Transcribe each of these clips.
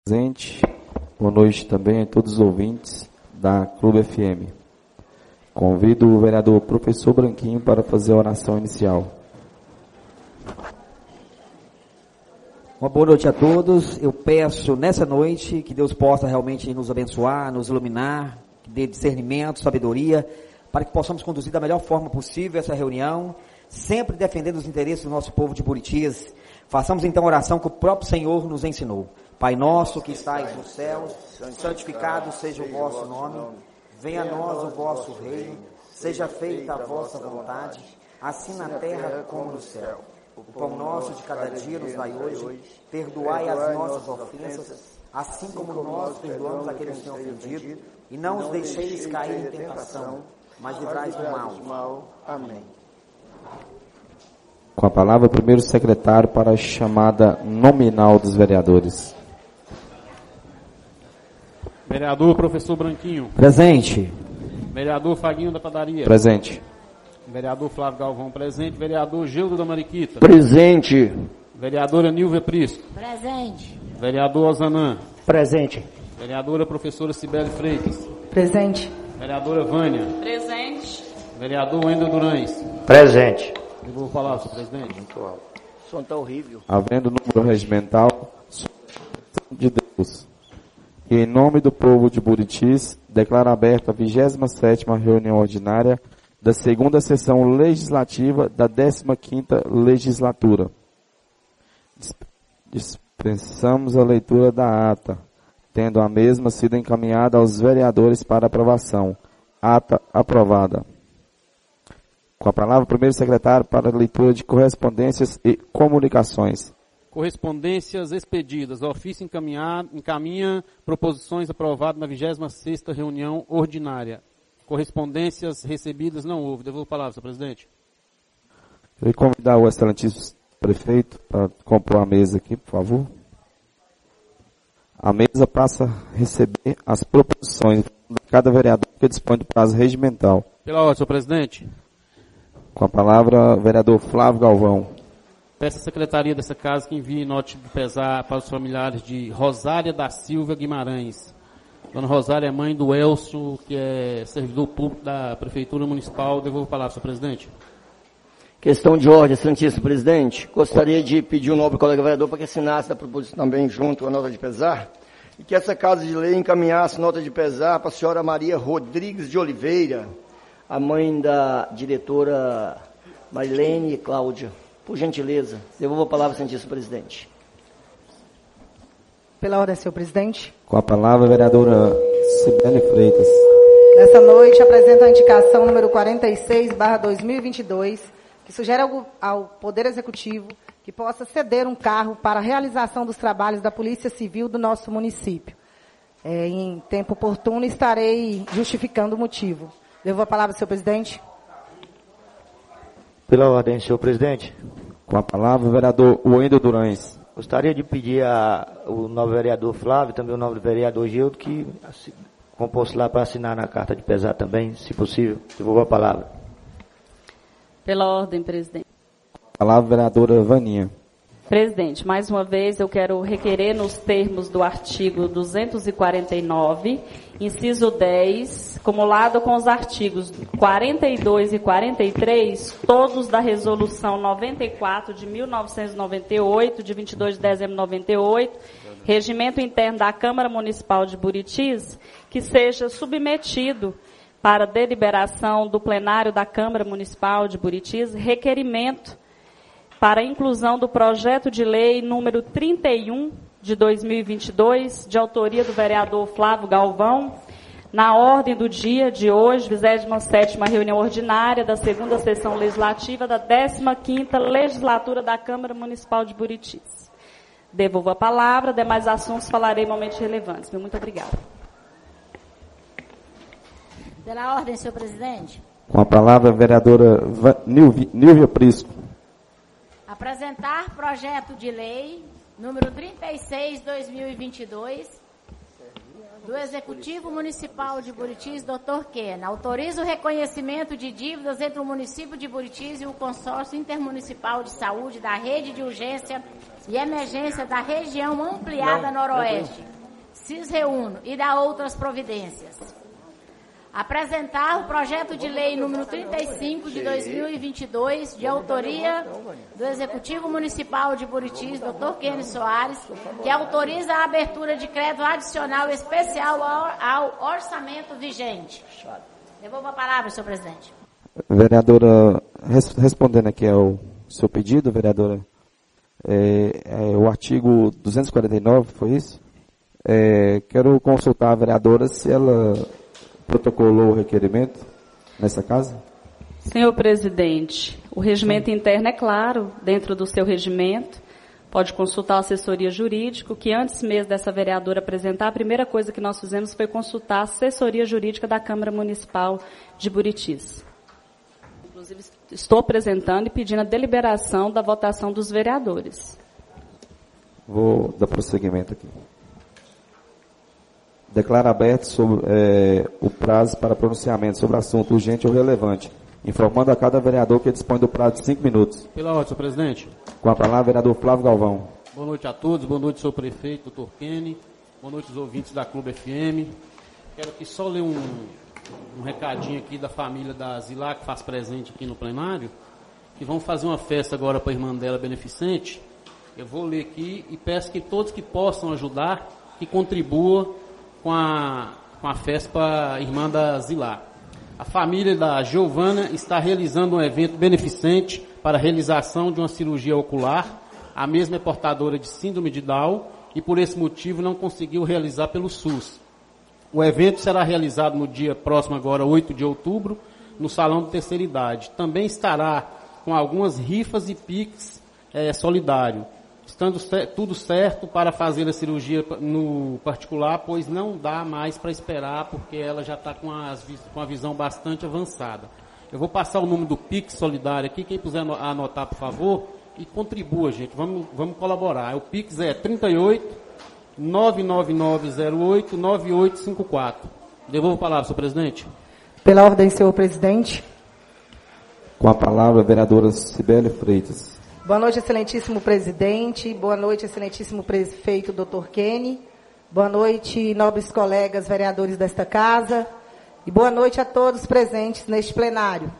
Presente. Boa noite também a todos os ouvintes da Clube FM. Convido o vereador professor Branquinho para fazer a oração inicial. Uma boa noite a todos. Eu peço nessa noite que Deus possa realmente nos abençoar, nos iluminar, que dê discernimento, sabedoria, para que possamos conduzir da melhor forma possível essa reunião, sempre defendendo os interesses do nosso povo de Buritis. Façamos então a oração que o próprio Senhor nos ensinou. Pai nosso que estais nos céus, santificado seja o vosso nome, venha a nós o vosso reino, seja feita a vossa vontade, assim na terra como no céu. O pão nosso de cada dia nos dai hoje, perdoai as nossas ofensas, assim como nós perdoamos aqueles que têm ofendido, e não os deixeis cair em tentação, mas livrai-nos do mal. Amém. Com a palavra, o primeiro secretário para a chamada nominal dos vereadores. Vereador professor Branquinho. Presente. Vereador Faguinho da Padaria. Presente. Vereador Flávio Galvão presente. Vereador Gildo da Mariquita. Presente. Vereadora Nilvia Prisco. Presente. Vereador Ozanã. Presente. Vereadora professora Cibele Freitas. Presente. Vereadora Vânia. Presente. Vereador Wendel Durães. Presente. Eu vou falar, senhor presidente. Muito alto. O som está horrível. Havendo número regimental, de Deus. E em nome do povo de Buritis, declaro aberta a 27ª reunião ordinária da segunda sessão legislativa da 15ª legislatura. Dispensamos a leitura da ata, tendo a mesma sido encaminhada aos vereadores para aprovação. Ata aprovada. Com a palavra, o primeiro secretário para a leitura de correspondências e comunicações. Correspondências expedidas. O ofício encaminha proposições aprovadas na 26ª reunião ordinária. Correspondências recebidas não houve. Devolvo a palavra, senhor presidente. Eu vou convidar o excelentíssimo prefeito para compor a mesa aqui, por favor. A mesa passa a receber as proposições de cada vereador que dispõe do prazo regimental. Pela ordem, senhor presidente. Com a palavra, vereador Flávio Galvão. Peço à secretaria dessa casa que envie nota de pesar para os familiares de Rosária da Silva Guimarães. Dona Rosária é mãe do Elcio, que é servidor público da Prefeitura Municipal. Devolvo a palavra, senhor presidente. Questão de ordem, excelentíssimo presidente. Gostaria de pedir ao nobre colega vereador para que assinasse a proposição também junto com a nota de pesar. E que essa casa de lei encaminhasse nota de pesar para a senhora Maria Rodrigues de Oliveira, a mãe da diretora Marilene Cláudia. Por gentileza, devolvo a palavra, excelentíssimo presidente. Pela ordem, senhor presidente. Com a palavra, a vereadora Cibele Freitas. Nessa noite, apresento a indicação número 46/2022, que sugere ao Poder Executivo que possa ceder um carro para a realização dos trabalhos da Polícia Civil do nosso município. Em tempo oportuno, estarei justificando o motivo. Devolvo a palavra, senhor presidente. Pela ordem, senhor presidente. Com a palavra, o vereador Wendel Durães. Gostaria de pedir ao novo vereador Flávio, também o novo vereador Gildo, que composto lá para assinar na carta de pesar também, se possível. Devolvo a palavra. Pela ordem, presidente. Com a palavra, vereadora Vaninha. Presidente, mais uma vez eu quero requerer nos termos do artigo 249, inciso 10, acumulado com os artigos 42 e 43, todos da resolução 94 de 1998, de 22 de dezembro de 98, regimento interno da Câmara Municipal de Buritis, que seja submetido para deliberação do plenário da Câmara Municipal de Buritis, requerimento para a inclusão do projeto de lei número 31 de 2022, de autoria do vereador Flávio Galvão, na ordem do dia de hoje, 27ª reunião ordinária da segunda sessão legislativa da 15ª legislatura da Câmara Municipal de Buritis. Devolvo a palavra, demais assuntos falarei em momentos relevantes. Muito obrigada. Pela ordem, senhor presidente. Com a palavra, a vereadora Nilvia Prisco. Apresentar projeto de lei número 36/2022 do Executivo Municipal de Buritis, Dr. Kena. Autoriza o reconhecimento de dívidas entre o município de Buritis e o Consórcio Intermunicipal de Saúde da Rede de Urgência e emergência da região ampliada Noroeste, CIS-REUNO, e da outras providências. Apresentar o projeto de lei número 35 de 2022, de autoria do Executivo Municipal de Buritis, Dr. Kenny Soares, que autoriza a abertura de crédito adicional especial ao orçamento vigente. Devolvo a palavra, senhor presidente. Vereadora, respondendo aqui ao seu pedido, vereadora, o artigo 249, foi isso? Quero consultar a vereadora se ela protocolou o requerimento nessa casa? Senhor presidente, o regimento interno é claro, dentro do seu regimento, pode consultar a assessoria jurídica, que antes mesmo dessa vereadora apresentar, a primeira coisa que nós fizemos foi consultar a assessoria jurídica da Câmara Municipal de Buritis. Inclusive, estou apresentando e pedindo a deliberação da votação dos vereadores. Vou dar prosseguimento aqui. Declara aberto sobre, o prazo para pronunciamento sobre assunto urgente ou relevante, informando a cada vereador que dispõe do prazo de 5 minutos. Pela ordem, senhor presidente. Com a palavra, vereador Flávio Galvão. Boa noite a todos, boa noite, senhor prefeito, doutor Kenny, boa noite aos ouvintes da Clube FM. Quero aqui só ler um recadinho aqui da família da Zilá, que faz presente aqui no plenário, que vão fazer uma festa agora para a irmã dela beneficente. Eu vou ler aqui e peço que todos que possam ajudar, que contribuam com a festa para a irmã da Zilá. A família da Giovana está realizando um evento beneficente para a realização de uma cirurgia ocular. A mesma é portadora de síndrome de Down e por esse motivo não conseguiu realizar pelo SUS. O evento será realizado no dia próximo, agora 8 de outubro, no Salão de Terceira Idade. Também estará com algumas rifas e piques solidário. Estando tudo certo para fazer a cirurgia no particular, pois não dá mais para esperar, porque ela já está com a visão bastante avançada. Eu vou passar o número do PIX solidário aqui, quem puder anotar, por favor, e contribua, gente, vamos colaborar. O PIX é 38 99908 9854. Devolvo a palavra, senhor presidente. Pela ordem, senhor presidente. Com a palavra, a vereadora Cibele Freitas. Boa noite, excelentíssimo presidente. Boa noite, excelentíssimo prefeito, doutor Kenny. Boa noite, nobres colegas vereadores desta casa. E boa noite a todos presentes neste plenário.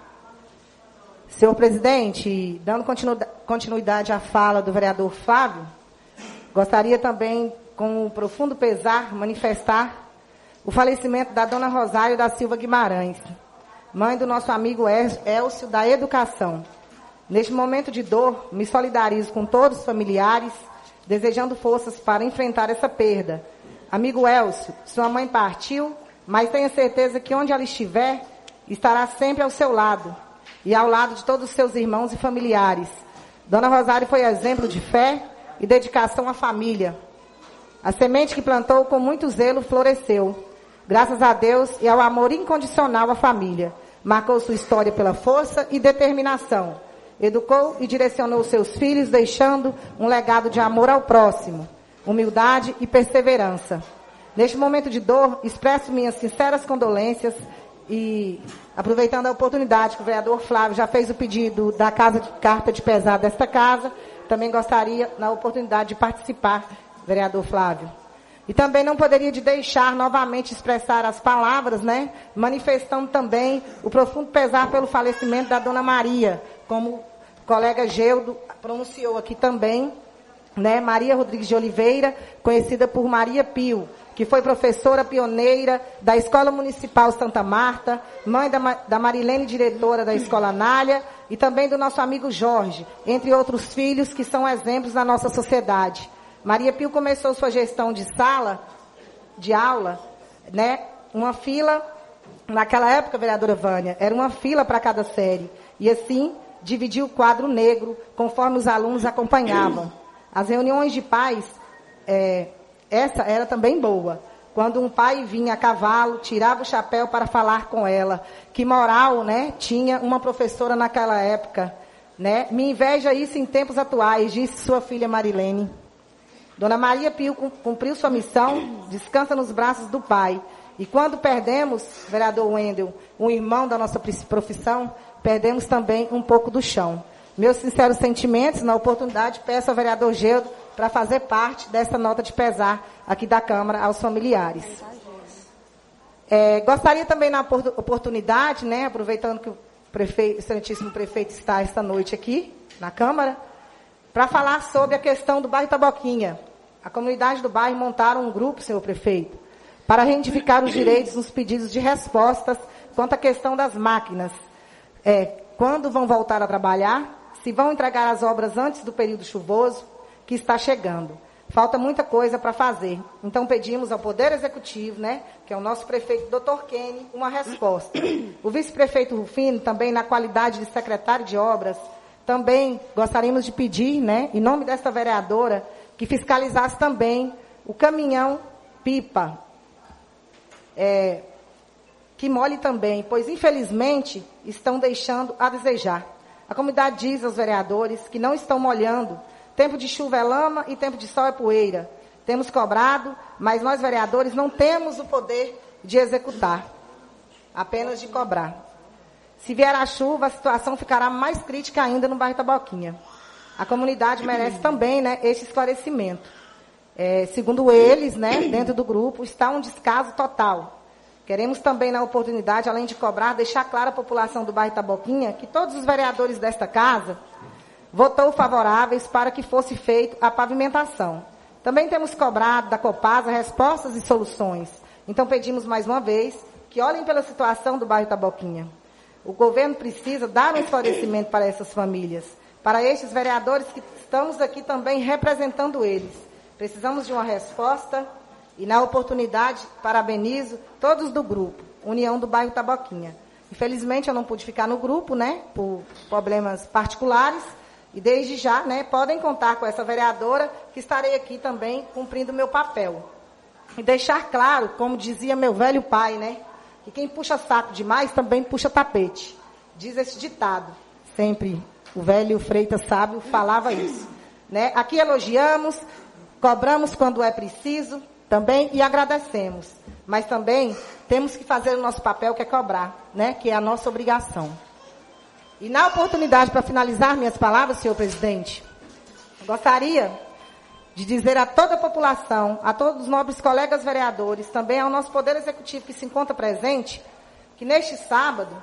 Senhor presidente, dando continuidade à fala do vereador Flávio, gostaria também, com profundo pesar, manifestar o falecimento da dona Rosário da Silva Guimarães, mãe do nosso amigo Elcio da Educação. Neste momento de dor, me solidarizo com todos os familiares, desejando forças para enfrentar essa perda. Amigo Elcio, sua mãe partiu, mas tenha certeza que onde ela estiver, estará sempre ao seu lado e ao lado de todos os seus irmãos e familiares. Dona Rosário foi exemplo de fé e dedicação à família. A semente que plantou com muito zelo floresceu, graças a Deus e ao amor incondicional à família. Marcou sua história pela força e determinação. Educou e direcionou seus filhos, deixando um legado de amor ao próximo, humildade e perseverança. Neste momento de dor, expresso minhas sinceras condolências e, aproveitando a oportunidade que o vereador Flávio já fez o pedido da casa de carta de pesar desta casa, também gostaria, na oportunidade, de participar, vereador Flávio. E também não poderia de deixar novamente expressar as palavras, manifestando também o profundo pesar pelo falecimento da dona Maria, como o colega Geudo pronunciou aqui também, Maria Rodrigues de Oliveira, conhecida por Maria Pio, que foi professora pioneira da Escola Municipal Santa Marta, mãe da Marilene, diretora da Escola Anália, e também do nosso amigo Jorge, entre outros filhos que são exemplos na nossa sociedade. Maria Pio começou sua gestão de sala, de aula, uma fila, naquela época, vereadora Vânia, era uma fila para cada série, e assim dividiu o quadro negro, conforme os alunos acompanhavam. As reuniões de pais, essa era também boa. Quando um pai vinha a cavalo, tirava o chapéu para falar com ela. Que moral, tinha uma professora naquela época, Me inveja isso em tempos atuais, disse sua filha Marilene. Dona Maria Pio cumpriu sua missão, descansa nos braços do pai. E quando perdemos, vereador Wendel, um irmão da nossa profissão, perdemos também um pouco do chão. Meus sinceros sentimentos, na oportunidade, peço ao vereador Geudo para fazer parte dessa nota de pesar aqui da Câmara aos familiares. Gostaria também, na oportunidade, né, aproveitando que o excelentíssimo prefeito está esta noite aqui na Câmara, para falar sobre a questão do bairro Taboquinha. A comunidade do bairro montaram um grupo, senhor prefeito, para reivindicar os direitos nos pedidos de respostas quanto à questão das máquinas. Quando vão voltar a trabalhar, se vão entregar as obras antes do período chuvoso que está chegando. Falta muita coisa para fazer. Então pedimos ao Poder Executivo, né, que é o nosso prefeito, Dr. Kenny, uma resposta. O vice-prefeito Rufino, também na qualidade de secretário de obras, também gostaríamos de pedir, né, em nome desta vereadora, que fiscalizasse também o caminhão pipa, que molhe também, pois infelizmente estão deixando a desejar. A comunidade diz aos vereadores que não estão molhando. Tempo de chuva é lama e tempo de sol é poeira. Temos cobrado, mas nós vereadores não temos o poder de executar, apenas de cobrar. Se vier a chuva, a situação ficará mais crítica ainda no bairro Taboquinha. A comunidade merece também, né, este esclarecimento. Segundo eles, né, dentro do grupo, está um descaso total. Queremos também, na oportunidade, além de cobrar, deixar claro à população do bairro Taboquinha que todos os vereadores desta casa votou favoráveis para que fosse feita a pavimentação. Também temos cobrado da Copasa respostas e soluções. Então pedimos mais uma vez que olhem pela situação do bairro Taboquinha. O governo precisa dar um esclarecimento para essas famílias, para estes vereadores que estamos aqui também representando eles. Precisamos de uma resposta e, na oportunidade, parabenizo todos do grupo, União do Bairro Taboquinha. Infelizmente, eu não pude ficar no grupo, né, por problemas particulares, e desde já, né, podem contar com essa vereadora, que estarei aqui também cumprindo o meu papel. E deixar claro, como dizia meu velho pai, né, que quem puxa saco demais também puxa tapete. Diz esse ditado. Sempre o velho Freitas Sábio falava isso, né? Aqui elogiamos, cobramos quando é preciso também e agradecemos. Mas também temos que fazer o nosso papel, que é cobrar, né, que é a nossa obrigação. E na oportunidade, para finalizar minhas palavras, senhor presidente, gostaria de dizer a toda a população, a todos os nobres colegas vereadores, também ao nosso Poder Executivo que se encontra presente, que neste sábado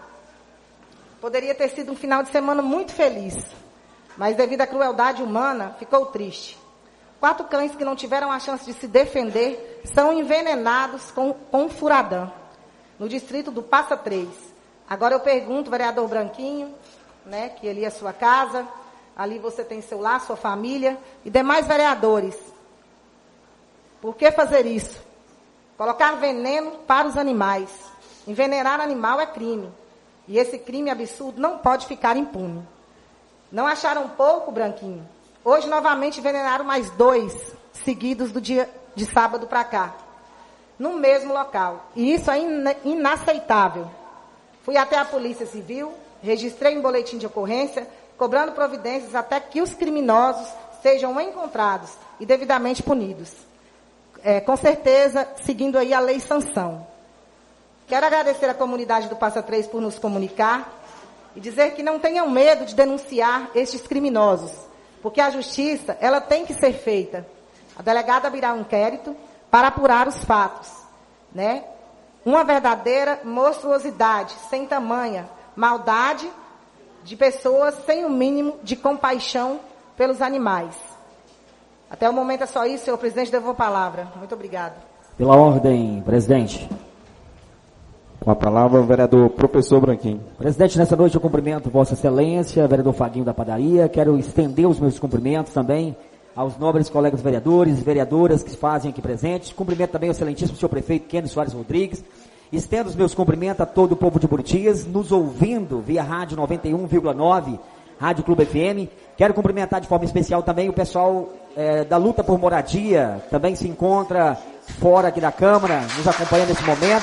poderia ter sido um final de semana muito feliz, mas devido à crueldade humana, ficou triste. 4 cães que não tiveram a chance de se defender são envenenados com um furadã, no distrito do Passa 3. Agora eu pergunto, vereador Branquinho, né, que ali é sua casa, ali você tem seu lar, sua família, e demais vereadores. Por que fazer isso? Colocar veneno para os animais. Envenenar animal é crime. E esse crime absurdo não pode ficar impune. Não acharam pouco, Branquinho? Hoje, novamente, envenenaram mais 2 seguidos do dia de sábado para cá, no mesmo local. E isso é inaceitável. Fui até a Polícia Civil, registrei um boletim de ocorrência, cobrando providências até que os criminosos sejam encontrados e devidamente punidos. Com certeza, seguindo aí a lei sanção. Quero agradecer à comunidade do Passa 3 por nos comunicar e dizer que não tenham medo de denunciar estes criminosos, porque a justiça, ela tem que ser feita. A delegada abrirá um inquérito para apurar os fatos, né? Uma verdadeira monstruosidade, sem tamanha, maldade de pessoas sem o mínimo de compaixão pelos animais. Até o momento é só isso, senhor presidente, devolvo a palavra. Muito obrigado. Pela ordem, presidente. Com a palavra, o vereador professor Branquinho. Presidente, nessa noite eu cumprimento Vossa Excelência, vereador Faguinho da Padaria. Quero estender os meus cumprimentos também aos nobres colegas vereadores e vereadoras que se fazem aqui presentes. Cumprimento também o excelentíssimo senhor prefeito Kenny Soares Rodrigues. Estendo os meus cumprimentos a todo o povo de Buritias, nos ouvindo via rádio 91,9, Rádio Clube FM. Quero cumprimentar de forma especial também o pessoal da luta por moradia, também se encontra fora aqui da Câmara, nos acompanhando nesse momento.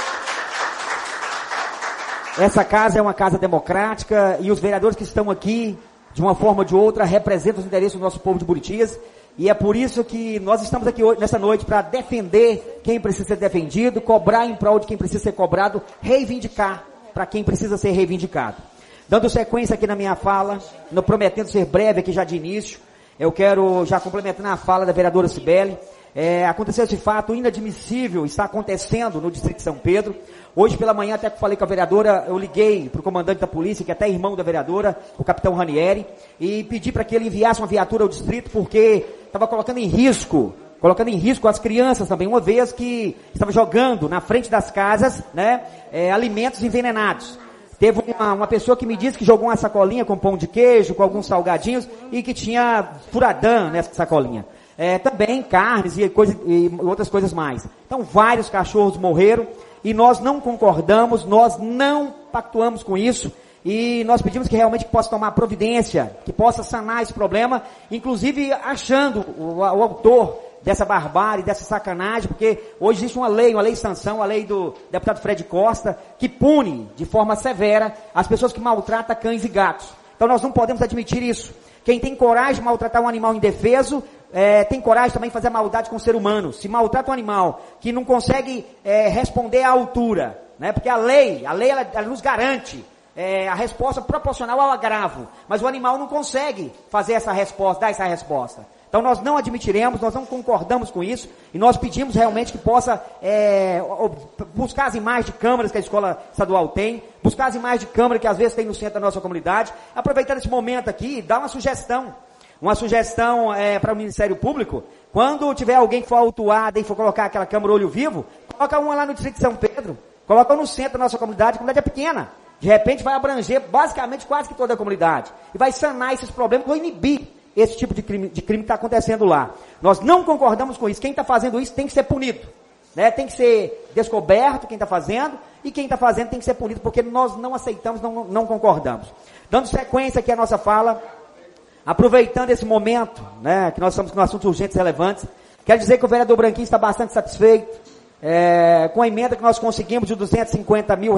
Essa casa é uma casa democrática e os vereadores que estão aqui, de uma forma ou de outra, representam os interesses do nosso povo de Buritias. E é por isso que nós estamos aqui hoje, nessa noite, para defender quem precisa ser defendido, cobrar em prol de quem precisa ser cobrado, reivindicar para quem precisa ser reivindicado. Dando sequência aqui na minha fala, prometendo ser breve aqui já de início, Eu quero já complementar a fala da vereadora Cibele. Aconteceu esse fato inadmissível, está acontecendo no distrito de São Pedro. Hoje pela manhã, até que falei com a vereadora, eu liguei para o comandante da polícia, que é até irmão da vereadora, o capitão Ranieri, e pedi para que ele enviasse uma viatura ao distrito, porque estava colocando em risco as crianças também, uma vez que estava jogando na frente das casas, né, alimentos envenenados. Teve uma pessoa que me disse que jogou uma sacolinha com pão de queijo, com alguns salgadinhos, e que tinha furadã nessa sacolinha. Também carnes e outras coisas mais. Então vários cachorros morreram, e nós não concordamos, nós não pactuamos com isso, e nós pedimos que realmente possa tomar providência, que possa sanar esse problema, inclusive achando o autor dessa barbárie, dessa sacanagem, porque hoje existe uma lei de sanção, a lei do deputado Fred Costa, que pune de forma severa as pessoas que maltratam cães e gatos. Então nós não podemos admitir isso. Quem tem coragem de maltratar um animal indefeso, tem coragem também de fazer maldade com o ser humano. Se maltrata um animal que não consegue responder à altura, né? Porque a lei ela nos garante a resposta proporcional ao agravo, mas o animal não consegue fazer essa resposta, dar essa resposta. Então nós não admitiremos, nós não concordamos com isso, e nós pedimos realmente que possa buscar as imagens de câmeras que a escola estadual tem, buscar as imagens de câmera que às vezes tem no centro da nossa comunidade, aproveitando esse momento aqui, dar uma sugestão para o Ministério Público. Quando tiver alguém que for autuado e for colocar aquela câmera olho vivo, coloca uma lá no distrito de São Pedro, coloca no centro da nossa comunidade, a comunidade é pequena, de repente vai abranger basicamente quase que toda a comunidade, e vai sanar esses problemas, vai inibir esse tipo de crime que está acontecendo lá. Nós não concordamos com isso. Quem está fazendo isso tem que ser punido, né? Tem que ser descoberto quem está fazendo, e quem está fazendo tem que ser punido, porque nós não aceitamos, não concordamos. Dando sequência aqui à nossa fala, aproveitando esse momento, né, que nós estamos com assuntos urgentes e relevantes, quero dizer que o vereador Branquinho está bastante satisfeito com a emenda que nós conseguimos de R$250 mil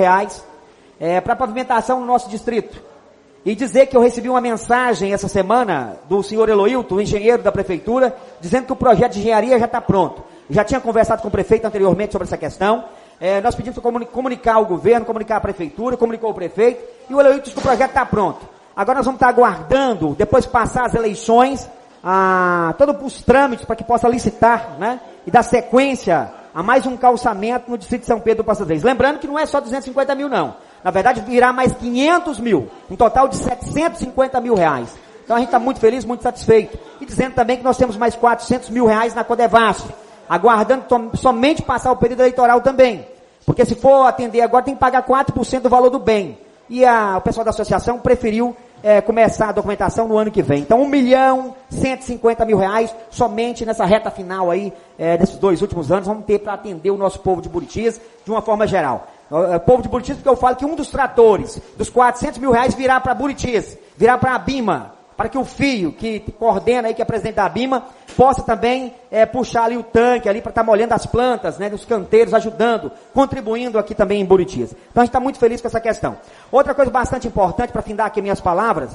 para pavimentação no nosso distrito. E dizer que eu recebi uma mensagem essa semana do senhor Eloilton, o engenheiro da prefeitura, dizendo que o projeto de engenharia já está pronto. Já tinha conversado com o prefeito anteriormente sobre essa questão. Nós pedimos para comunicar ao governo, comunicar à prefeitura, comunicou o prefeito, e o Eloilton disse que o projeto está pronto. Agora nós vamos estar aguardando, depois de passar as eleições, todos os trâmites para que possa licitar, né, e dar sequência a mais um calçamento no distrito de São Pedro do Passo das Leis. Lembrando que não é só 250 mil não. Na verdade, virá mais 500 mil, um total de 750 mil reais. Então a gente está muito feliz, muito satisfeito. E dizendo também que nós temos mais 400 mil reais na Codevasf, aguardando somente passar o período eleitoral também. Porque se for atender agora, tem que pagar 4% do valor do bem. E o pessoal da associação preferiu começar a documentação no ano que vem. Então, 1.150.000 reais somente nessa reta final aí, desses 2 últimos anos, vamos ter para atender o nosso povo de Buritis de uma forma geral. Povo de Buritis, porque eu falo que um dos tratores dos 400 mil reais virá para Buritis, virá para a Bima, para que o Fio, que coordena aí, que é presidente da Bima, possa também puxar ali o tanque ali para estar molhando as plantas, né, nos canteiros, ajudando, contribuindo aqui também em Buritis. Então a gente está muito feliz com essa questão. Outra coisa bastante importante, para findar aqui minhas palavras,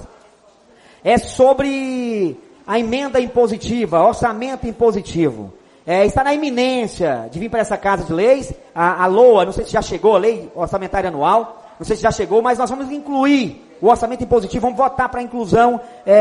é sobre a emenda impositiva, orçamento impositivo. Está na iminência de vir para essa Casa de Leis, a LOA, não sei se já chegou, a Lei Orçamentária Anual, não sei se já chegou, mas nós vamos incluir o orçamento impositivo, vamos votar para a inclusão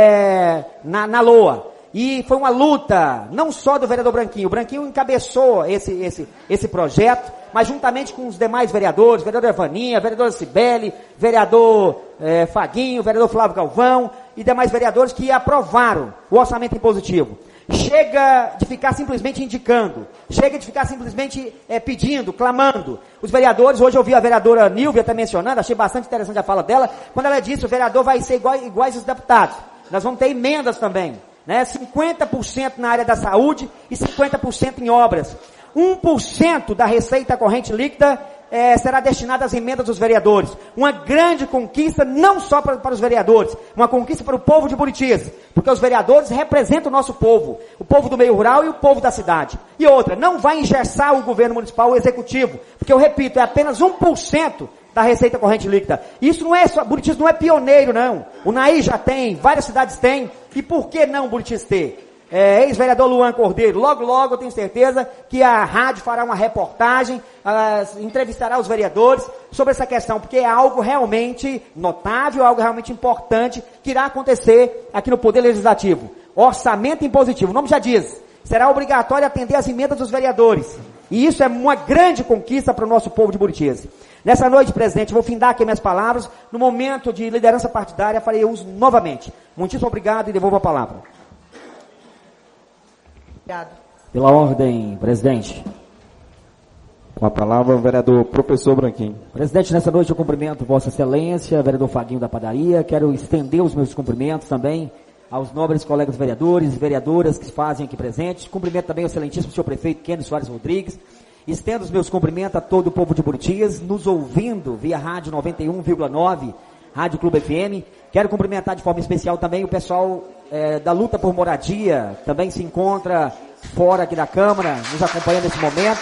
na LOA. E foi uma luta, não só do vereador Branquinho, o Branquinho encabeçou esse projeto, mas juntamente com os demais vereadores, vereador Evaninha, vereadora Cibele, vereador Faguinho, vereador Flávio Galvão e demais vereadores que aprovaram o orçamento impositivo. Chega de ficar simplesmente indicando, chega de ficar simplesmente pedindo, clamando. Os vereadores, hoje eu ouvi a vereadora Nilvia até mencionando, achei bastante interessante a fala dela, quando ela disse que o vereador vai ser iguais os deputados. Nós vamos ter emendas também, né? 50% na área da saúde e 50% em obras. 1% da receita corrente líquida será destinada às emendas dos vereadores. Uma grande conquista, não só para os vereadores, uma conquista para o povo de Buritis, porque os vereadores representam o nosso povo, o povo do meio rural e o povo da cidade. E outra, não vai engessar o governo municipal, o executivo, porque eu repito, é apenas 1% da receita corrente líquida. Isso não é só, Buritis não é pioneiro não. O Naí já tem, várias cidades têm, e por que não Buritis ter? Ex-vereador Luan Cordeiro, logo eu tenho certeza que a rádio fará uma reportagem, entrevistará os vereadores sobre essa questão, porque é algo realmente notável, algo realmente importante que irá acontecer aqui no Poder Legislativo. orçamento impositivo. O nome já diz, será obrigatório atender às emendas dos vereadores. E isso é uma grande conquista para o nosso povo de Buritis. Nessa noite, presidente, vou findar aqui minhas palavras. No momento de liderança partidária, farei uso novamente. Muitíssimo obrigado e devolvo a palavra. Obrigado. Pela ordem, presidente. Com a palavra, o vereador Professor Branquinho. Presidente, nessa noite eu cumprimento Vossa Excelência, vereador Faguinho da Padaria. Quero estender os meus cumprimentos também aos nobres colegas vereadores e vereadoras que se fazem aqui presentes. Cumprimento também o excelentíssimo senhor prefeito Kênio Soares Rodrigues. Estendo os meus cumprimentos a todo o povo de Buritis, nos ouvindo via rádio 91,9, Rádio Clube FM. Quero cumprimentar de forma especial também o pessoal da luta por moradia, também se encontra fora aqui da Câmara, nos acompanhando nesse momento.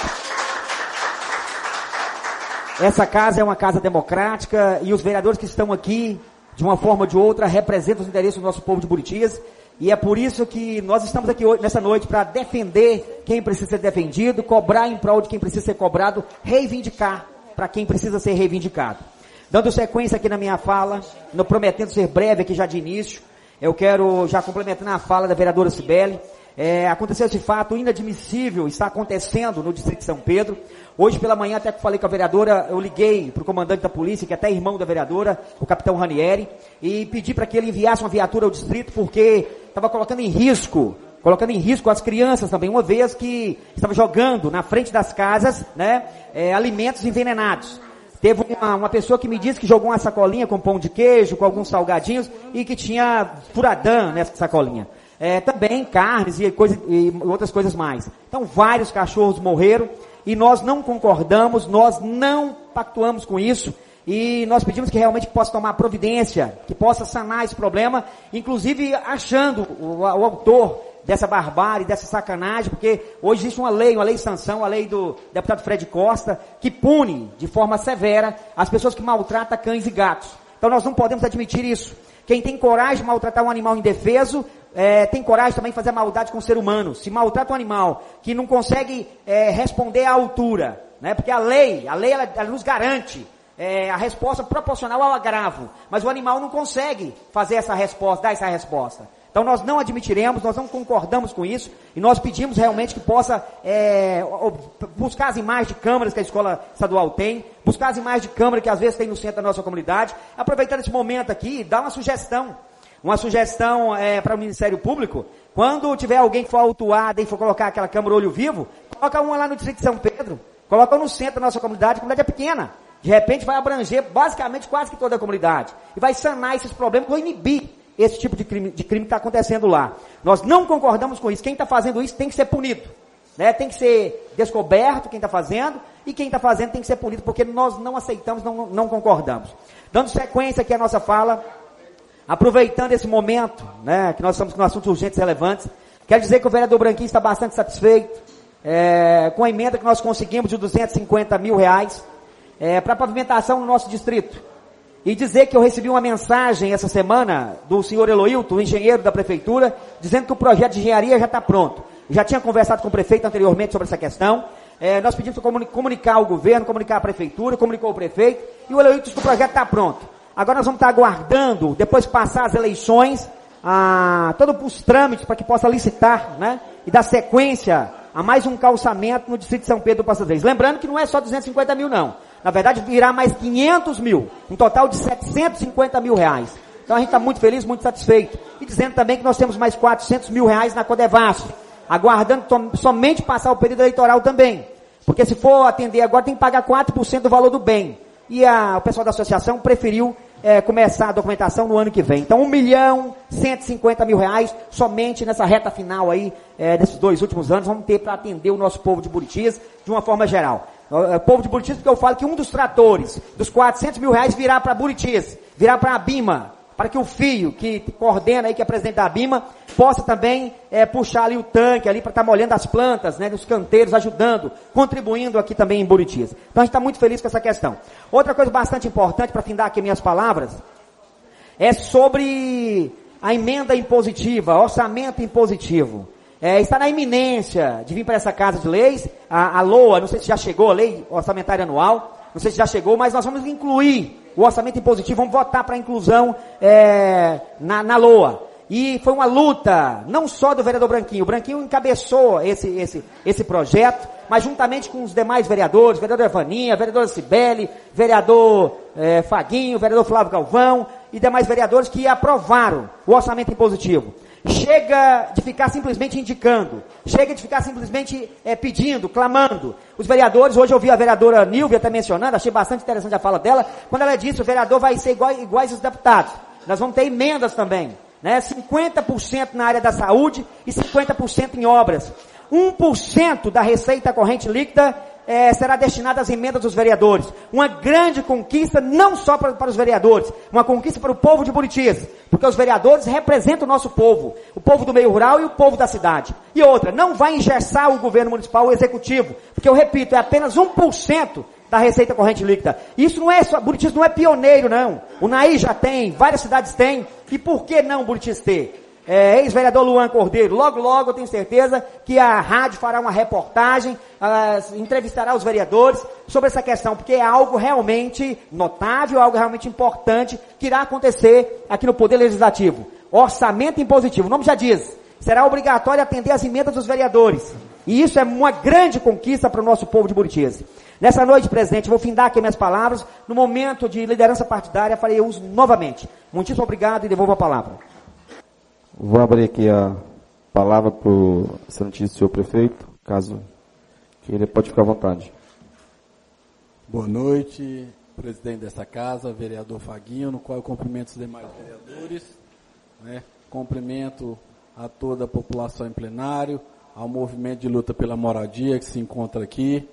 Essa casa é uma casa democrática e os vereadores que estão aqui, de uma forma ou de outra, representam os interesses do nosso povo de Buritis. E é por isso que nós estamos aqui hoje, nessa noite, para defender quem precisa ser defendido, cobrar em prol de quem precisa ser cobrado, reivindicar para quem precisa ser reivindicado. Dando sequência aqui na minha fala, prometendo ser breve aqui já de início, eu quero já complementar a fala da vereadora Cibele. Aconteceu esse fato inadmissível, está acontecendo no distrito de São Pedro. Hoje pela manhã, até que falei com a vereadora, eu liguei para o comandante da polícia, que é até irmão da vereadora, o capitão Ranieri, e pedi para que ele enviasse uma viatura ao distrito, porque estava colocando em risco as crianças também, uma vez que estava jogando na frente das casas, né, alimentos envenenados. Teve uma pessoa que me disse que jogou uma sacolinha com pão de queijo, com alguns salgadinhos, e que tinha furadã nessa sacolinha. Também carnes e outras coisas mais. Então vários cachorros morreram e nós não concordamos, nós não pactuamos com isso e nós pedimos que realmente possa tomar providência, que possa sanar esse problema, inclusive achando o autor dessa barbárie, dessa sacanagem, porque hoje existe uma lei de sanção, a lei do deputado Fred Costa, que pune de forma severa as pessoas que maltratam cães e gatos. Então nós não podemos admitir isso. Quem tem coragem de maltratar um animal indefeso, tem coragem também de fazer maldade com o ser humano. Se maltrata um animal que não consegue responder à altura, né? Porque a lei ela nos garante a resposta proporcional ao agravo, mas o animal não consegue fazer essa resposta, dar essa resposta. Então nós não admitiremos, nós não concordamos com isso, e nós pedimos realmente que possa buscar as imagens de câmeras que a escola estadual tem, buscar as imagens de câmera que às vezes tem no centro da nossa comunidade, aproveitando esse momento aqui, dar uma sugestão para o Ministério Público, quando tiver alguém que for autuado e for colocar aquela câmera olho vivo, coloca uma lá no distrito de São Pedro, coloca no centro da nossa comunidade, a comunidade é pequena, de repente vai abranger basicamente quase que toda a comunidade, e vai sanar esses problemas, vai inibir esse tipo de crime que está acontecendo lá. Nós não concordamos com isso. Quem está fazendo isso tem que ser punido, né? Tem que ser descoberto quem está fazendo, e quem está fazendo tem que ser punido, porque nós não aceitamos, não concordamos. Dando sequência aqui à nossa fala, aproveitando esse momento, né, que nós estamos com assuntos urgentes e relevantes, quero dizer que o vereador Branquinho está bastante satisfeito com a emenda que nós conseguimos de R$250 mil para pavimentação no nosso distrito. E dizer que eu recebi uma mensagem essa semana do senhor Eloilton, o engenheiro da prefeitura, dizendo que o projeto de engenharia já está pronto. Já tinha conversado com o prefeito anteriormente sobre essa questão. Nós pedimos para comunicar ao governo, comunicar à prefeitura, comunicou o prefeito, e o Eloilton disse que o projeto está pronto. Agora nós vamos estar aguardando, depois de passar as eleições, todos os trâmites para que possa licitar, né, e dar sequência a mais um calçamento no distrito de São Pedro do Passo das Leis. Lembrando que não é só 250 mil não. Na verdade, virá mais 500 mil, um total de 750 mil reais. Então a gente está muito feliz, muito satisfeito. E dizendo também que nós temos mais 400 mil reais na Codevasf, aguardando somente passar o período eleitoral também. Porque se for atender agora, tem que pagar 4% do valor do bem. E o pessoal da associação preferiu começar a documentação no ano que vem. Então, 1.150.000 reais somente nessa reta final aí, desses 2 últimos anos, vamos ter para atender o nosso povo de Buritis de uma forma geral. Povo de Buritis, porque eu falo que um dos tratores, dos 400 mil reais, virá para Buritis, virá para a Bima, para que o Fio, que coordena aí, que é presidente da Bima, possa também puxar ali o tanque ali para estar molhando as plantas, né, nos canteiros, ajudando, contribuindo aqui também em Buritis. Então a gente está muito feliz com essa questão. Outra coisa bastante importante, para findar aqui minhas palavras, é sobre a emenda impositiva, orçamento impositivo. Está na iminência de vir para essa casa de leis, a LOA, não sei se já chegou, a lei orçamentária anual, não sei se já chegou, mas nós vamos incluir o orçamento impositivo, vamos votar para a inclusão na LOA. E foi uma luta, não só do vereador Branquinho. O Branquinho encabeçou esse projeto, mas juntamente com os demais vereadores, vereador Evaninha, vereadora Cibele, vereador Faguinho, vereador Flávio Galvão e demais vereadores que aprovaram o orçamento impositivo. Chega de ficar simplesmente indicando, chega de ficar simplesmente pedindo, clamando. Os vereadores, hoje eu ouvi a vereadora Nilvia até mencionando, achei bastante interessante a fala dela, quando ela disse o vereador vai ser iguais os deputados. Nós vamos ter emendas também, né? 50% na área da saúde e 50% em obras. 1% da receita corrente líquida será destinada às emendas dos vereadores. Uma grande conquista, não só para os vereadores, uma conquista para o povo de Buritis, porque os vereadores representam o nosso povo, o povo do meio rural e o povo da cidade. E outra, não vai engessar o governo municipal, o executivo, porque eu repito, é apenas 1% da receita corrente líquida. Isso não é só, Buritis não é pioneiro não, o Naí já tem, várias cidades têm, e por que não Buritis ter? Ex-vereador Luan Cordeiro, logo eu tenho certeza que a rádio fará uma reportagem, entrevistará os vereadores sobre essa questão, porque é algo realmente notável, algo realmente importante que irá acontecer aqui no Poder Legislativo. Orçamento impositivo, o nome já diz, será obrigatório atender às emendas dos vereadores. E isso é uma grande conquista para o nosso povo de Buritis. Nessa noite, presidente, vou findar aqui minhas palavras, no momento de liderança partidária, farei uso novamente. Muitíssimo obrigado e devolvo a palavra. Vou abrir aqui a palavra para o excelentíssimo senhor prefeito, caso queira, pode ficar à vontade. Boa noite, presidente dessa casa, vereador Faguinho, no qual eu cumprimento os demais vereadores, né? Cumprimento a toda a população em plenário, ao movimento de luta pela moradia que se encontra aqui.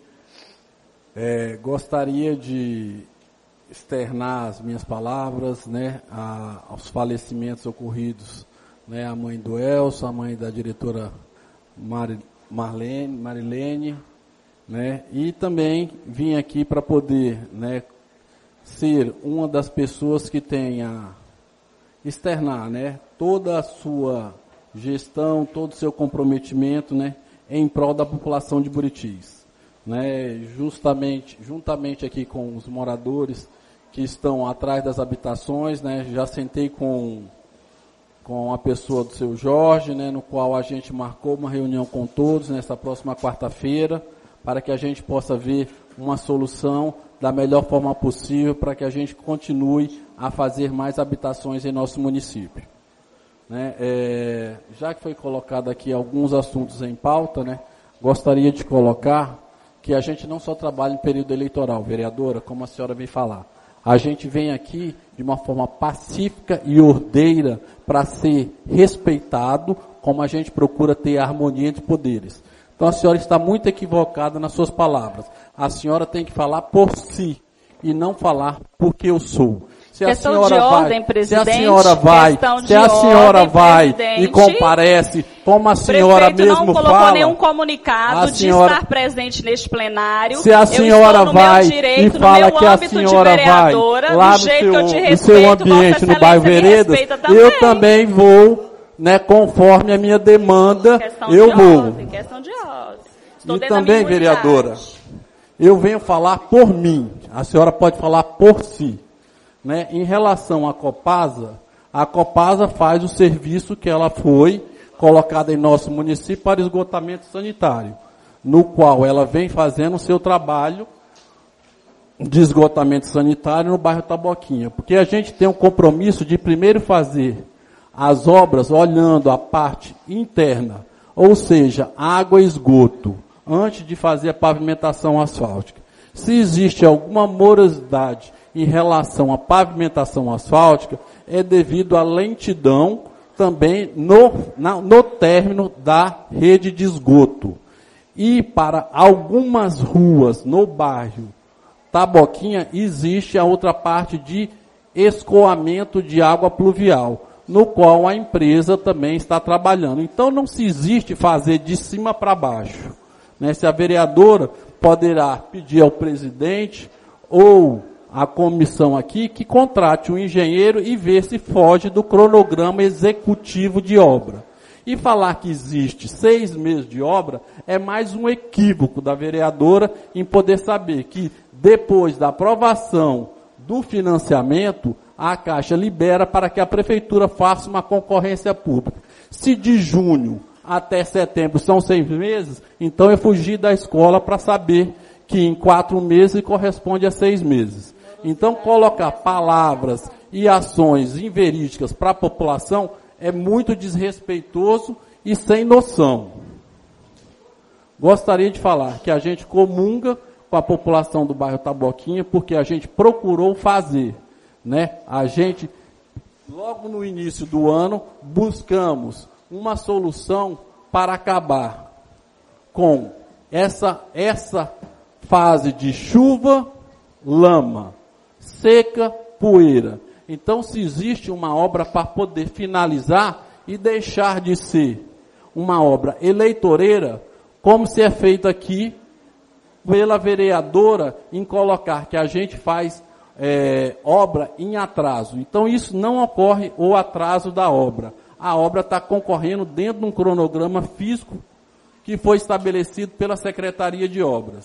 Gostaria de externar as minhas palavras, né, aos falecimentos ocorridos, né, a mãe do Elcio, a mãe da diretora Marilene, né, e também vim aqui para poder, né, ser uma das pessoas que tenha externar, né, toda a sua gestão, todo o seu comprometimento, né, em prol da população de Buritis, né, juntamente aqui com os moradores que estão atrás das habitações, né, já sentei com a pessoa do seu Jorge, né, no qual a gente marcou uma reunião com todos nesta próxima quarta-feira, para que a gente possa ver uma solução da melhor forma possível, para que a gente continue a fazer mais habitações em nosso município. Né, já que foi colocado aqui alguns assuntos em pauta, né, gostaria de colocar que a gente não só trabalha em período eleitoral, vereadora, como a senhora veio falar. A gente vem aqui de uma forma pacífica e ordeira para ser respeitado, como a gente procura ter harmonia entre poderes. Então a senhora está muito equivocada nas suas palavras. A senhora tem que falar por si e não falar porque eu sou. Se a senhora vai e comparece, como a senhora mesmo fala. O prefeito não colocou nenhum comunicado de estar presente neste plenário. Se a senhora vai e fala que a senhora vai lá no seu ambiente, no bairro Veredas, eu também vou, né, conforme a minha demanda, eu vou. E também, vereadora, eu venho falar por mim. A senhora pode falar por si. Né, em relação à Copasa, a Copasa faz o serviço que ela foi colocada em nosso município para esgotamento sanitário, no qual ela vem fazendo o seu trabalho de esgotamento sanitário no bairro Taboquinha, porque a gente tem um compromisso de primeiro fazer as obras olhando a parte interna, ou seja, água e esgoto, antes de fazer a pavimentação asfáltica. Se existe alguma morosidade em relação à pavimentação asfáltica, é devido à lentidão também no término da rede de esgoto. E para algumas ruas no bairro Taboquinha, existe a outra parte de escoamento de água pluvial, no qual a empresa também está trabalhando. Então não se existe fazer de cima para baixo. Né? Se a vereadora poderá pedir ao presidente ou a comissão aqui que contrate um engenheiro e ver se foge do cronograma executivo de obra. E falar que existe 6 meses de obra é mais um equívoco da vereadora em poder saber que depois da aprovação do financiamento, a Caixa libera para que a Prefeitura faça uma concorrência pública. Se de junho até setembro são 6 meses, então eu fugi da escola para saber que em 4 meses corresponde a 6 meses. Então, colocar palavras e ações inverídicas para a população é muito desrespeitoso e sem noção. Gostaria de falar que a gente comunga com a população do bairro Taboquinha, porque a gente procurou fazer, né? A gente, logo no início do ano, buscamos uma solução para acabar com essa fase de chuva, lama, seca, poeira. Então, se existe uma obra para poder finalizar e deixar de ser uma obra eleitoreira, como se é feito aqui pela vereadora em colocar que a gente faz obra em atraso. Então, isso não ocorre o atraso da obra. A obra está concorrendo dentro de um cronograma físico que foi estabelecido pela Secretaria de Obras.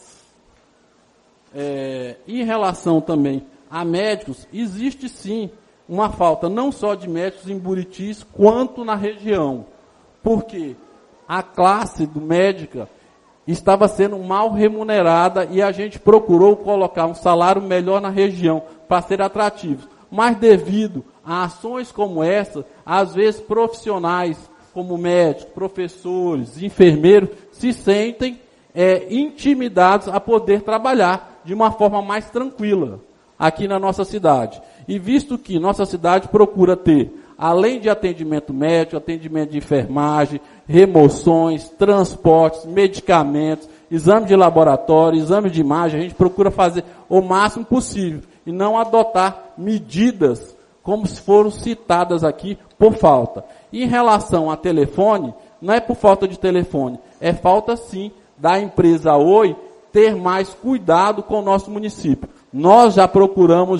Em relação também a médicos, existe sim uma falta não só de médicos em Buritis, quanto na região, porque a classe médica estava sendo mal remunerada e a gente procurou colocar um salário melhor na região para ser atrativo. Mas devido a ações como essa, às vezes profissionais como médicos, professores, enfermeiros, se sentem intimidados a poder trabalhar de uma forma mais tranquila aqui na nossa cidade. E visto que nossa cidade procura ter, além de atendimento médico, atendimento de enfermagem, remoções, transportes, medicamentos, exame de laboratório, exame de imagem, a gente procura fazer o máximo possível e não adotar medidas como se foram citadas aqui por falta. Em relação a telefone, não é por falta de telefone, é falta sim da empresa Oi ter mais cuidado com o nosso município. Nós já procuramos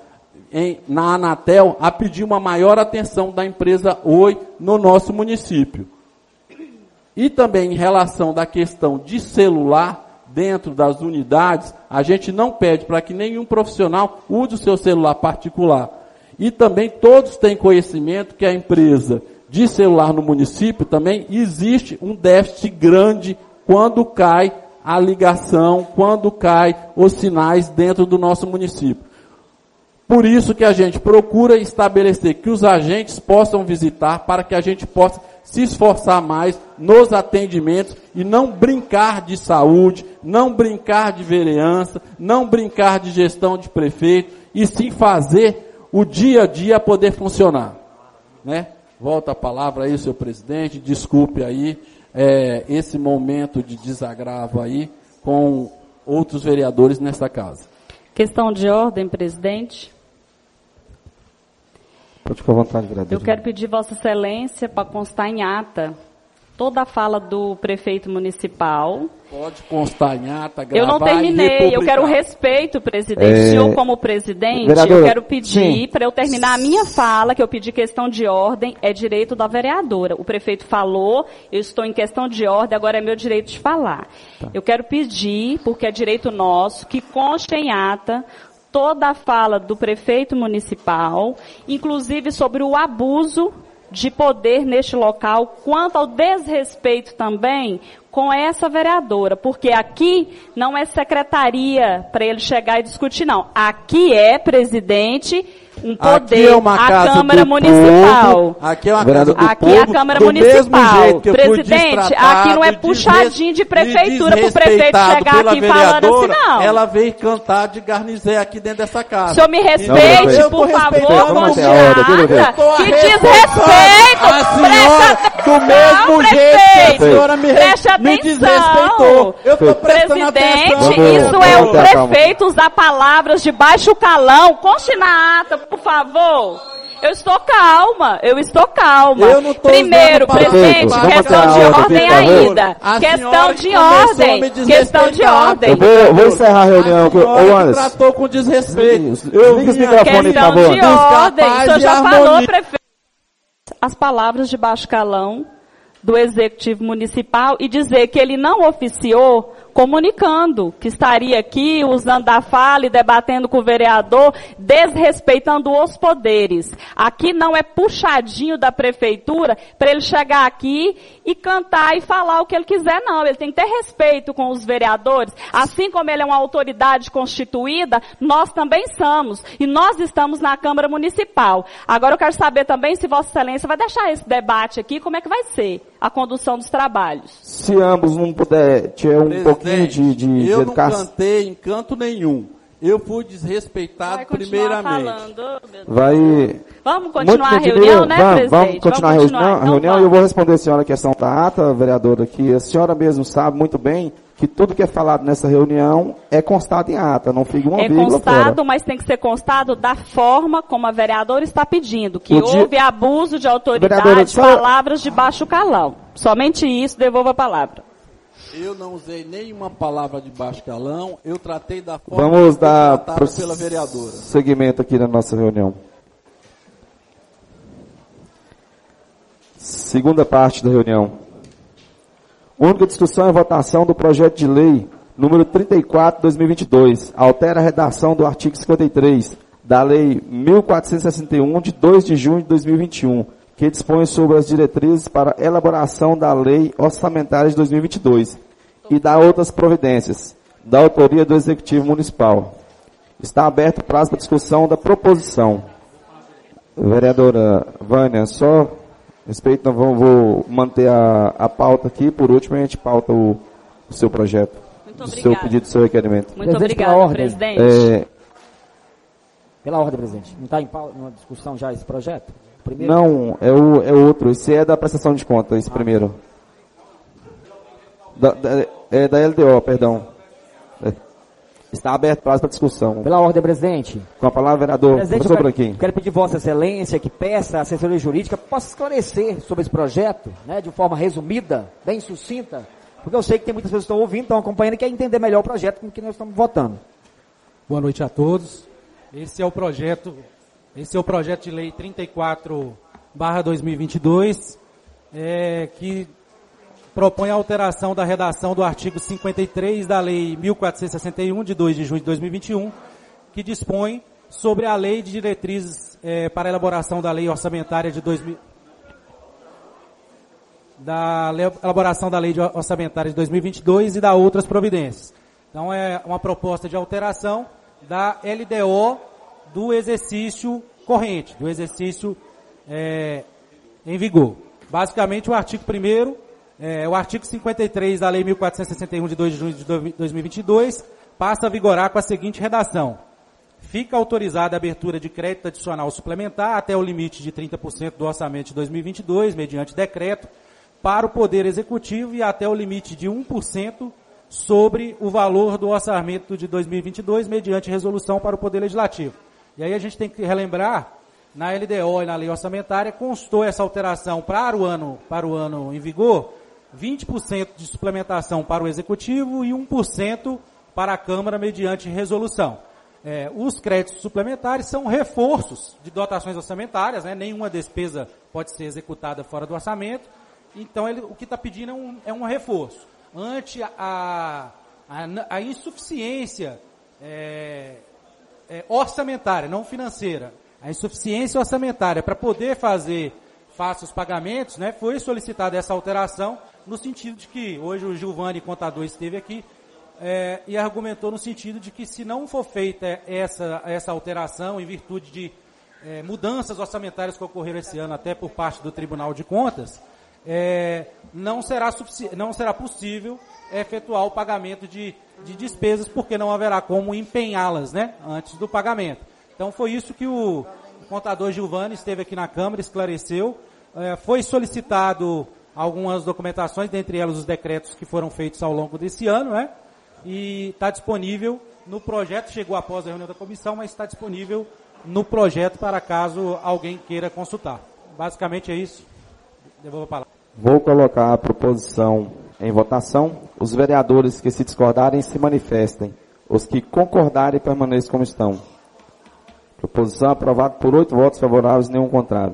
na Anatel a pedir uma maior atenção da empresa Oi no nosso município. E também em relação da questão de celular dentro das unidades, a gente não pede para que nenhum profissional use o seu celular particular. E também todos têm conhecimento que a empresa de celular no município também existe um déficit grande quando cai a ligação, quando cai os sinais dentro do nosso município. Por isso que a gente procura estabelecer que os agentes possam visitar para que a gente possa se esforçar mais nos atendimentos e não brincar de saúde, não brincar de vereança, não brincar de gestão de prefeito, e sim fazer o dia a dia poder funcionar. Né? Volta a palavra aí, senhor presidente, desculpe aí esse momento de desagravo aí com outros vereadores nessa casa. Questão de ordem, presidente. Pode ficar à vontade, vereador. Eu quero pedir Vossa Excelência para constar em ata toda a fala do prefeito municipal. Pode constar em ata, gravar. Eu não terminei, eu quero respeito, presidente. O senhor, como presidente, vereadora, eu quero pedir para eu terminar a minha fala, que eu pedi questão de ordem, é direito da vereadora. O prefeito falou, eu estou em questão de ordem, agora é meu direito de falar. Tá. Eu quero pedir, porque é direito nosso, que conste em ata toda a fala do prefeito municipal, inclusive sobre o abuso de poder neste local, quanto ao desrespeito também com essa vereadora, porque aqui não é secretaria para ele chegar e discutir, não. Aqui é, presidente, um poder, a Câmara Municipal. Aqui é uma casa do aqui povo, é a Câmara Municipal. Presidente, aqui não é puxadinho de prefeitura para o prefeito chegar aqui falando assim, não. Ela veio cantar de garnizé aqui dentro dessa casa. O senhor me respeite, não, por favor, considerada. Que desrespeito! A senhora, do mesmo jeito que a senhora me desrespeitou. Eu estou prestando atenção. Presidente, isso é o prefeito usar palavras de baixo calão. Conste na ata, por favor. Eu estou calma. Eu não tô primeiro, presidente, questão de ordem ainda. Questão de ordem. Eu vou encerrar a reunião. Ô, Anderson. Tratou com desrespeito. Liga esse microfone, por favor. Questão de ordem. O senhor já falou, prefeito. As palavras de baixo calão do Executivo Municipal e dizer que ele não oficiou comunicando que estaria aqui, usando da fala e debatendo com o vereador, desrespeitando os poderes. Aqui não é puxadinho da prefeitura para ele chegar aqui e cantar e falar o que ele quiser, não. Ele tem que ter respeito com os vereadores. Assim como ele é uma autoridade constituída, nós também somos. E nós estamos na Câmara Municipal. Agora eu quero saber também se Vossa Excelência vai deixar esse debate aqui, como é que vai ser a condução dos trabalhos. Se ambos não puder ter um pouquinho de eu educação. Eu não cantei em canto nenhum. Eu fui desrespeitado primeiramente. Vamos continuar a reunião, né, presidente? Vamos continuar a reunião e eu vou responder a senhora a questão da ata, vereadora, que a senhora mesmo sabe muito bem que tudo que é falado nessa reunião é constado em ata, não fica uma vírgula fora. É constado, mas tem que ser constado da forma como a vereadora está pedindo, que houve abuso de autoridade, palavras de baixo calão. Somente isso, devolvo a palavra. Eu não usei nenhuma palavra de baixo calão, eu tratei da forma Vamos que foi dar pela vereadora. Seguimento aqui na nossa reunião. Segunda parte da reunião. Única discussão e votação do projeto de lei número 34/2022. Altera a redação do artigo 53 da lei 1461 de 2 de junho de 2021, que dispõe sobre as diretrizes para elaboração da lei orçamentária de 2022 e da outras providências, da autoria do Executivo Municipal. Está aberto o prazo para discussão da proposição. Vereadora Vânia, só respeito, vou manter a pauta aqui, por último a gente pauta o seu projeto, o seu pedido, o seu requerimento. Muito obrigado, presidente. Pela ordem, presidente. Não está em discussão já esse projeto? Primeiro? Não, é outro. Esse é da prestação de conta, esse primeiro. É da LDO, perdão. Está aberto prazo para discussão. Pela ordem, presidente. Com a palavra, vereador, professor Branquinho. Quero pedir Vossa Excelência que peça a assessoria jurídica possa esclarecer sobre esse projeto, né, de forma resumida, bem sucinta, porque eu sei que tem muitas pessoas que estão ouvindo, estão acompanhando e querem entender melhor o projeto com que nós estamos votando. Boa noite a todos. Esse é o projeto de lei 34/2022, que propõe a alteração da redação do artigo 53 da lei 1461 de 2 de junho de 2021, que dispõe sobre a lei de diretrizes para a elaboração da lei orçamentária de 2022 e da outras providências. Então é uma proposta de alteração da LDO do exercício corrente, do exercício em vigor. Basicamente o artigo 1º, o artigo 53 da lei 1461 de 2 de junho de 2022 passa a vigorar com a seguinte redação: fica autorizada a abertura de crédito adicional suplementar até o limite de 30% do orçamento de 2022, mediante decreto, para o Poder Executivo e até o limite de 1% sobre o valor do orçamento de 2022, mediante resolução para o Poder Legislativo. E aí a gente tem que relembrar, na LDO e na lei orçamentária, constou essa alteração para o ano em vigor, 20% de suplementação para o Executivo e 1% para a Câmara mediante resolução. Os créditos suplementares são reforços de dotações orçamentárias, né? Nenhuma despesa pode ser executada fora do orçamento, então o que está pedindo é um reforço. Ante a insuficiência orçamentária, não financeira, a insuficiência orçamentária para poder fazer face os pagamentos, né, foi solicitada essa alteração, no sentido de que, hoje o Gilvani, contador, esteve aqui e argumentou no sentido de que se não for feita essa alteração em virtude de mudanças orçamentárias que ocorreram esse ano, até por parte do Tribunal de Contas, não será possível efetuar o pagamento de despesas, porque não haverá como empenhá-las, né, antes do pagamento. Então foi isso que o contador Gilvani esteve aqui na Câmara, esclareceu. Foi solicitado algumas documentações, dentre elas os decretos que foram feitos ao longo desse ano, né? E está disponível no projeto, chegou após a reunião da comissão, mas está disponível no projeto para caso alguém queira consultar. Basicamente é isso. Devolvo a palavra. Vou colocar a proposição em votação. Os vereadores que se discordarem se manifestem. Os que concordarem permaneçam como estão. Proposição aprovada por 8 votos favoráveis e nenhum contrário.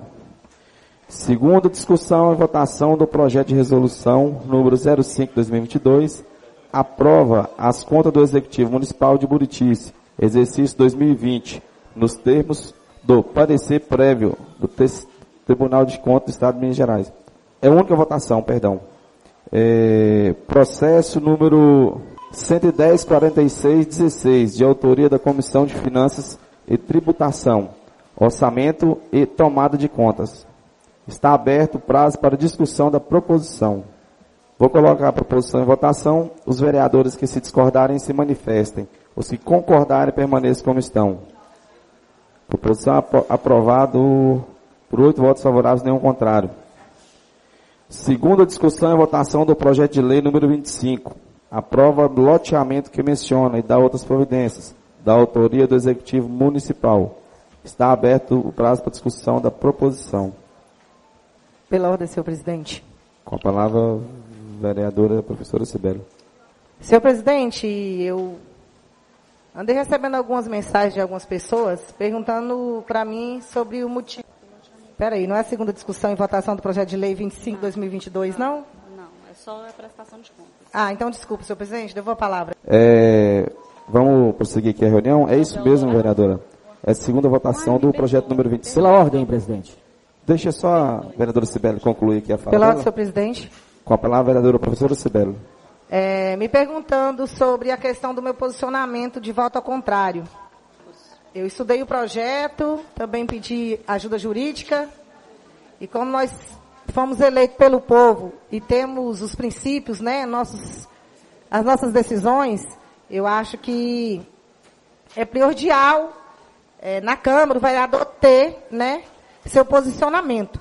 Segunda discussão e votação do projeto de resolução número 05/2022, aprova as contas do Executivo Municipal de Buritice, exercício 2020, nos termos do parecer prévio do Tribunal de Contas do Estado de Minas Gerais. É a única votação, perdão. Processo número 110.46.16, de autoria da Comissão de Finanças e Tributação, Orçamento e Tomada de Contas. Está aberto o prazo para discussão da proposição. Vou colocar a proposição em votação. Os vereadores que se discordarem se manifestem. Os que concordarem permaneçam como estão. Proposição aprovada por 8 votos favoráveis, nenhum contrário. Segunda discussão e votação do projeto de lei número 25. Aprova o loteamento que menciona e dá outras providências, da autoria do Executivo Municipal. Está aberto o prazo para discussão da proposição. Pela ordem, senhor presidente. Com a palavra, vereadora professora Cibele. Senhor presidente, eu andei recebendo algumas mensagens de algumas pessoas perguntando para mim sobre o motivo. Peraí, não é a segunda discussão e votação do projeto de lei 25/2022, não? Não, é só a prestação de contas. Então desculpa, senhor presidente, devolvo a palavra. Vamos prosseguir aqui a reunião? É isso mesmo, vereadora? É a segunda votação do projeto número 25. Pela ordem, presidente. Deixa só a vereadora Cibele concluir aqui a fala. Pela ordem, senhor presidente. Com a palavra, a vereadora professora Cibele. Me perguntando sobre a questão do meu posicionamento de voto ao contrário. Eu estudei o projeto, também pedi ajuda jurídica, e como nós fomos eleitos pelo povo e temos os princípios, né, as nossas decisões, eu acho que é primordial na Câmara o vereador ter, né, seu posicionamento.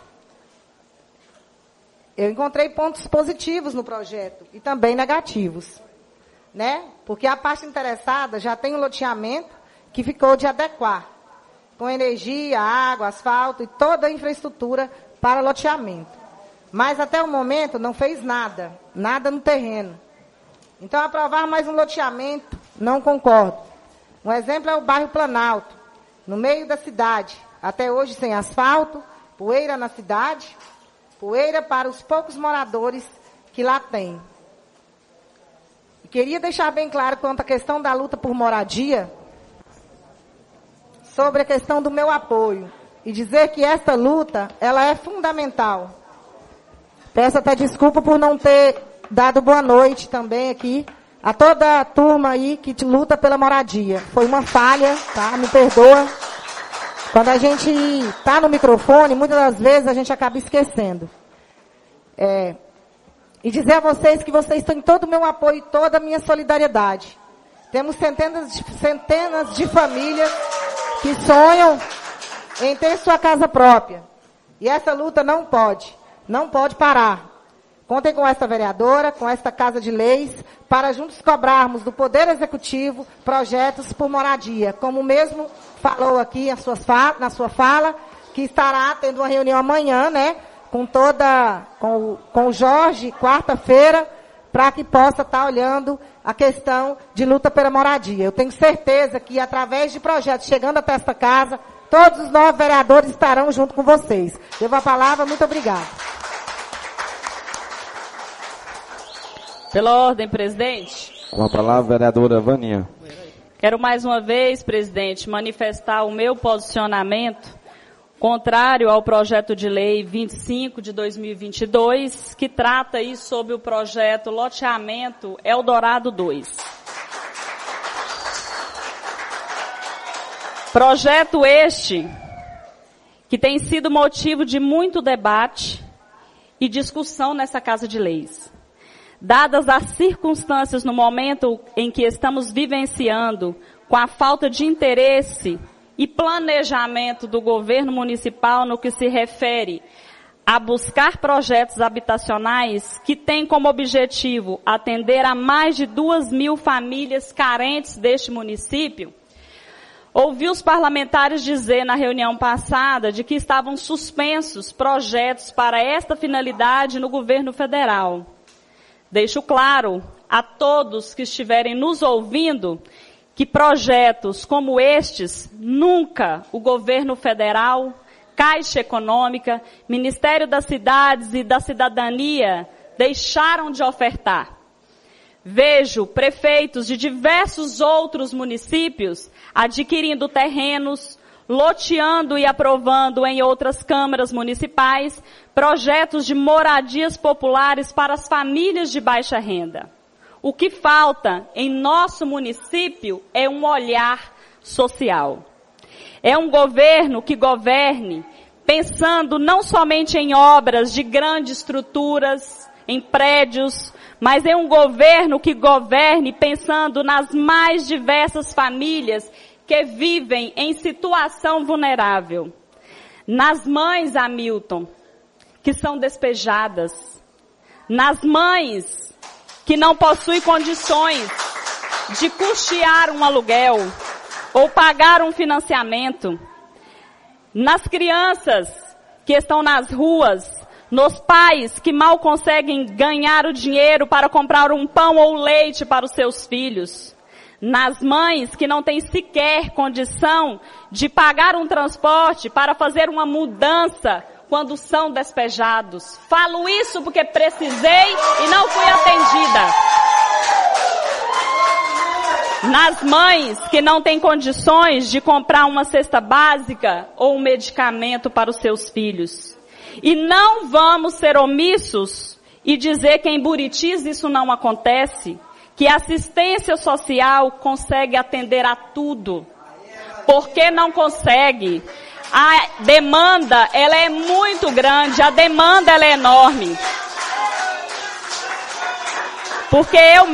Eu encontrei pontos positivos no projeto e também negativos, né, porque a parte interessada já tem um loteamento que ficou de adequar, com energia, água, asfalto e toda a infraestrutura para loteamento. Mas até o momento não fez nada no terreno. Então aprovar mais um loteamento, não concordo. Um exemplo é o bairro Planalto, no meio da cidade, até hoje sem asfalto, poeira na cidade, poeira para os poucos moradores que lá tem. E queria deixar bem claro quanto à questão da luta por moradia, sobre a questão do meu apoio e dizer que esta luta, ela é fundamental. Peço até desculpa por não ter dado boa noite também aqui a toda a turma aí que luta pela moradia. Foi uma falha, tá? Me perdoa. Quando a gente está no microfone, muitas das vezes a gente acaba esquecendo. E dizer a vocês que vocês têm todo o meu apoio e toda a minha solidariedade. Temos centenas de famílias que sonham em ter sua casa própria. E essa luta não pode parar. Contem com esta vereadora, com esta Casa de Leis, para juntos cobrarmos do Poder Executivo projetos por moradia. Como mesmo falou aqui na sua fala, que estará tendo uma reunião amanhã, né, com o Jorge, quarta-feira, para que possa estar olhando a questão de luta pela moradia. Eu tenho certeza que, através de projetos chegando até esta casa, todos os 9 vereadores estarão junto com vocês. Devo a palavra, muito obrigada. Pela ordem, presidente. Com a palavra, vereadora Vaninha. Quero mais uma vez, presidente, manifestar o meu posicionamento contrário ao projeto de lei 25 de 2022, que trata aí sobre o projeto Loteamento Eldorado 2. Projeto este que tem sido motivo de muito debate e discussão nessa Casa de Leis. Dadas as circunstâncias no momento em que estamos vivenciando, com a falta de interesse e planejamento do governo municipal no que se refere a buscar projetos habitacionais que têm como objetivo atender a mais de 2.000 famílias carentes deste município, ouvi os parlamentares dizer na reunião passada de que estavam suspensos projetos para esta finalidade no governo federal. Deixo claro a todos que estiverem nos ouvindo que projetos como estes, nunca o governo federal, Caixa Econômica, Ministério das Cidades e da Cidadania deixaram de ofertar. vejo prefeitos de diversos outros municípios adquirindo terrenos, loteando e aprovando em outras câmaras municipais projetos de moradias populares para as famílias de baixa renda. O que falta em nosso município é um olhar social. É um governo que governe pensando não somente em obras de grandes estruturas, em prédios, mas é um governo que governe pensando nas mais diversas famílias que vivem em situação vulnerável. Nas mães, Hamilton, que são despejadas. Nas mães que não possuem condições de custear um aluguel ou pagar um financiamento. Nas crianças que estão nas ruas, nos pais que mal conseguem ganhar o dinheiro para comprar um pão ou leite para os seus filhos. Nas mães que não têm sequer condição de pagar um transporte para fazer uma mudança quando são despejados. Falo isso porque precisei e não fui atendida. Nas mães que não têm condições de comprar uma cesta básica ou um medicamento para os seus filhos. E não vamos ser omissos e dizer que em Buritis isso não acontece, que a assistência social consegue atender a tudo. Por que não consegue? A demanda, ela é muito grande, a demanda, ela é enorme. Porque eu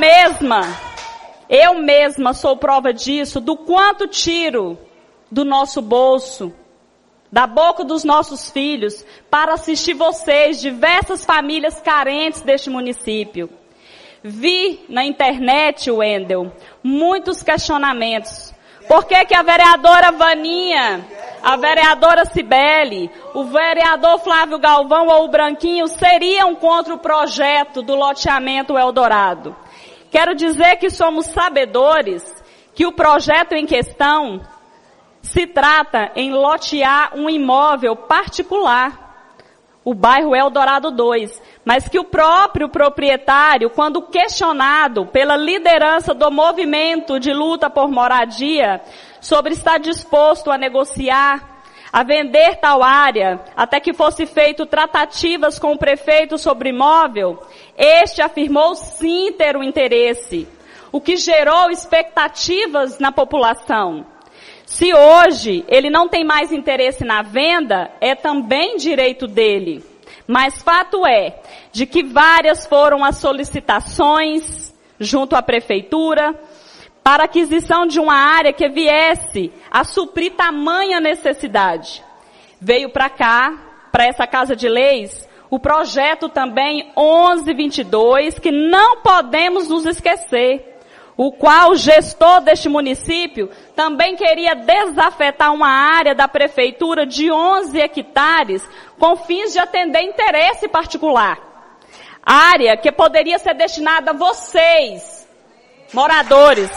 mesma sou prova disso, do quanto tiro do nosso bolso, da boca dos nossos filhos, para assistir vocês, diversas famílias carentes deste município. Vi na internet, Wendel, muitos questionamentos. Por que que a vereadora Vaninha, a vereadora Cibele, o vereador Flávio Galvão ou o Branquinho seriam contra o projeto do loteamento Eldorado? Quero dizer que somos sabedores que o projeto em questão se trata em lotear um imóvel particular, o bairro Eldorado 2, mas que o próprio proprietário, quando questionado pela liderança do movimento de luta por moradia, sobre estar disposto a negociar, a vender tal área, até que fosse feito tratativas com o prefeito sobre imóvel, este afirmou sim ter o interesse, o que gerou expectativas na população. Se hoje ele não tem mais interesse na venda, é também direito dele. Mas fato é de que várias foram as solicitações junto à prefeitura para aquisição de uma área que viesse a suprir tamanha necessidade. Veio para cá, para essa Casa de Leis, o projeto também 1122, que não podemos nos esquecer, o qual o gestor deste município também queria desafetar uma área da prefeitura de 11 hectares com fins de atender interesse particular. Área que poderia ser destinada a vocês, moradores.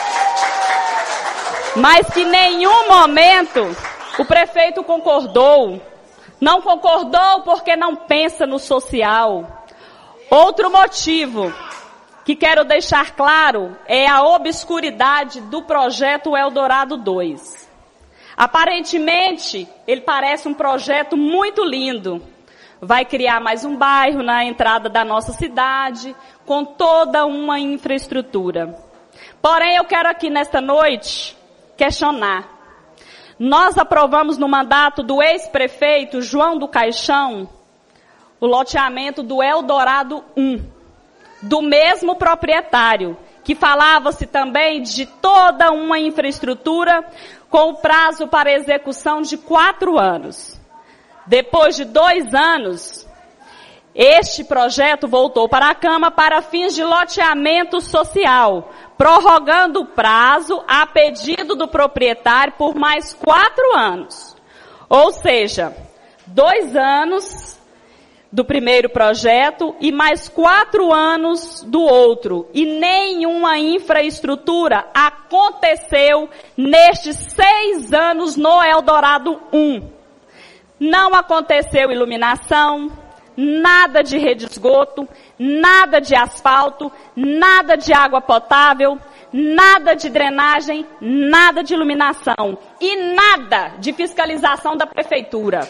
Mas que em nenhum momento o prefeito concordou. Não concordou porque não pensa no social. Outro motivo que quero deixar claro é a obscuridade do projeto Eldorado 2. Aparentemente, ele parece um projeto muito lindo. Vai criar mais um bairro na entrada da nossa cidade, com toda uma infraestrutura. Porém, eu quero aqui nesta noite questionar. Nós aprovamos no mandato do ex-prefeito João do Caixão o loteamento do Eldorado 1. Do mesmo proprietário, que falava-se também de toda uma infraestrutura com o prazo para execução de 4 anos. Depois de 2 anos, este projeto voltou para a Câmara para fins de loteamento social, prorrogando o prazo a pedido do proprietário por mais 4 anos. Ou seja, 2 anos do primeiro projeto e mais 4 anos do outro. E nenhuma infraestrutura aconteceu nestes 6 anos no Eldorado 1. Não aconteceu iluminação, nada de rede de esgoto, nada de asfalto, nada de água potável, nada de drenagem, nada de iluminação e nada de fiscalização da prefeitura.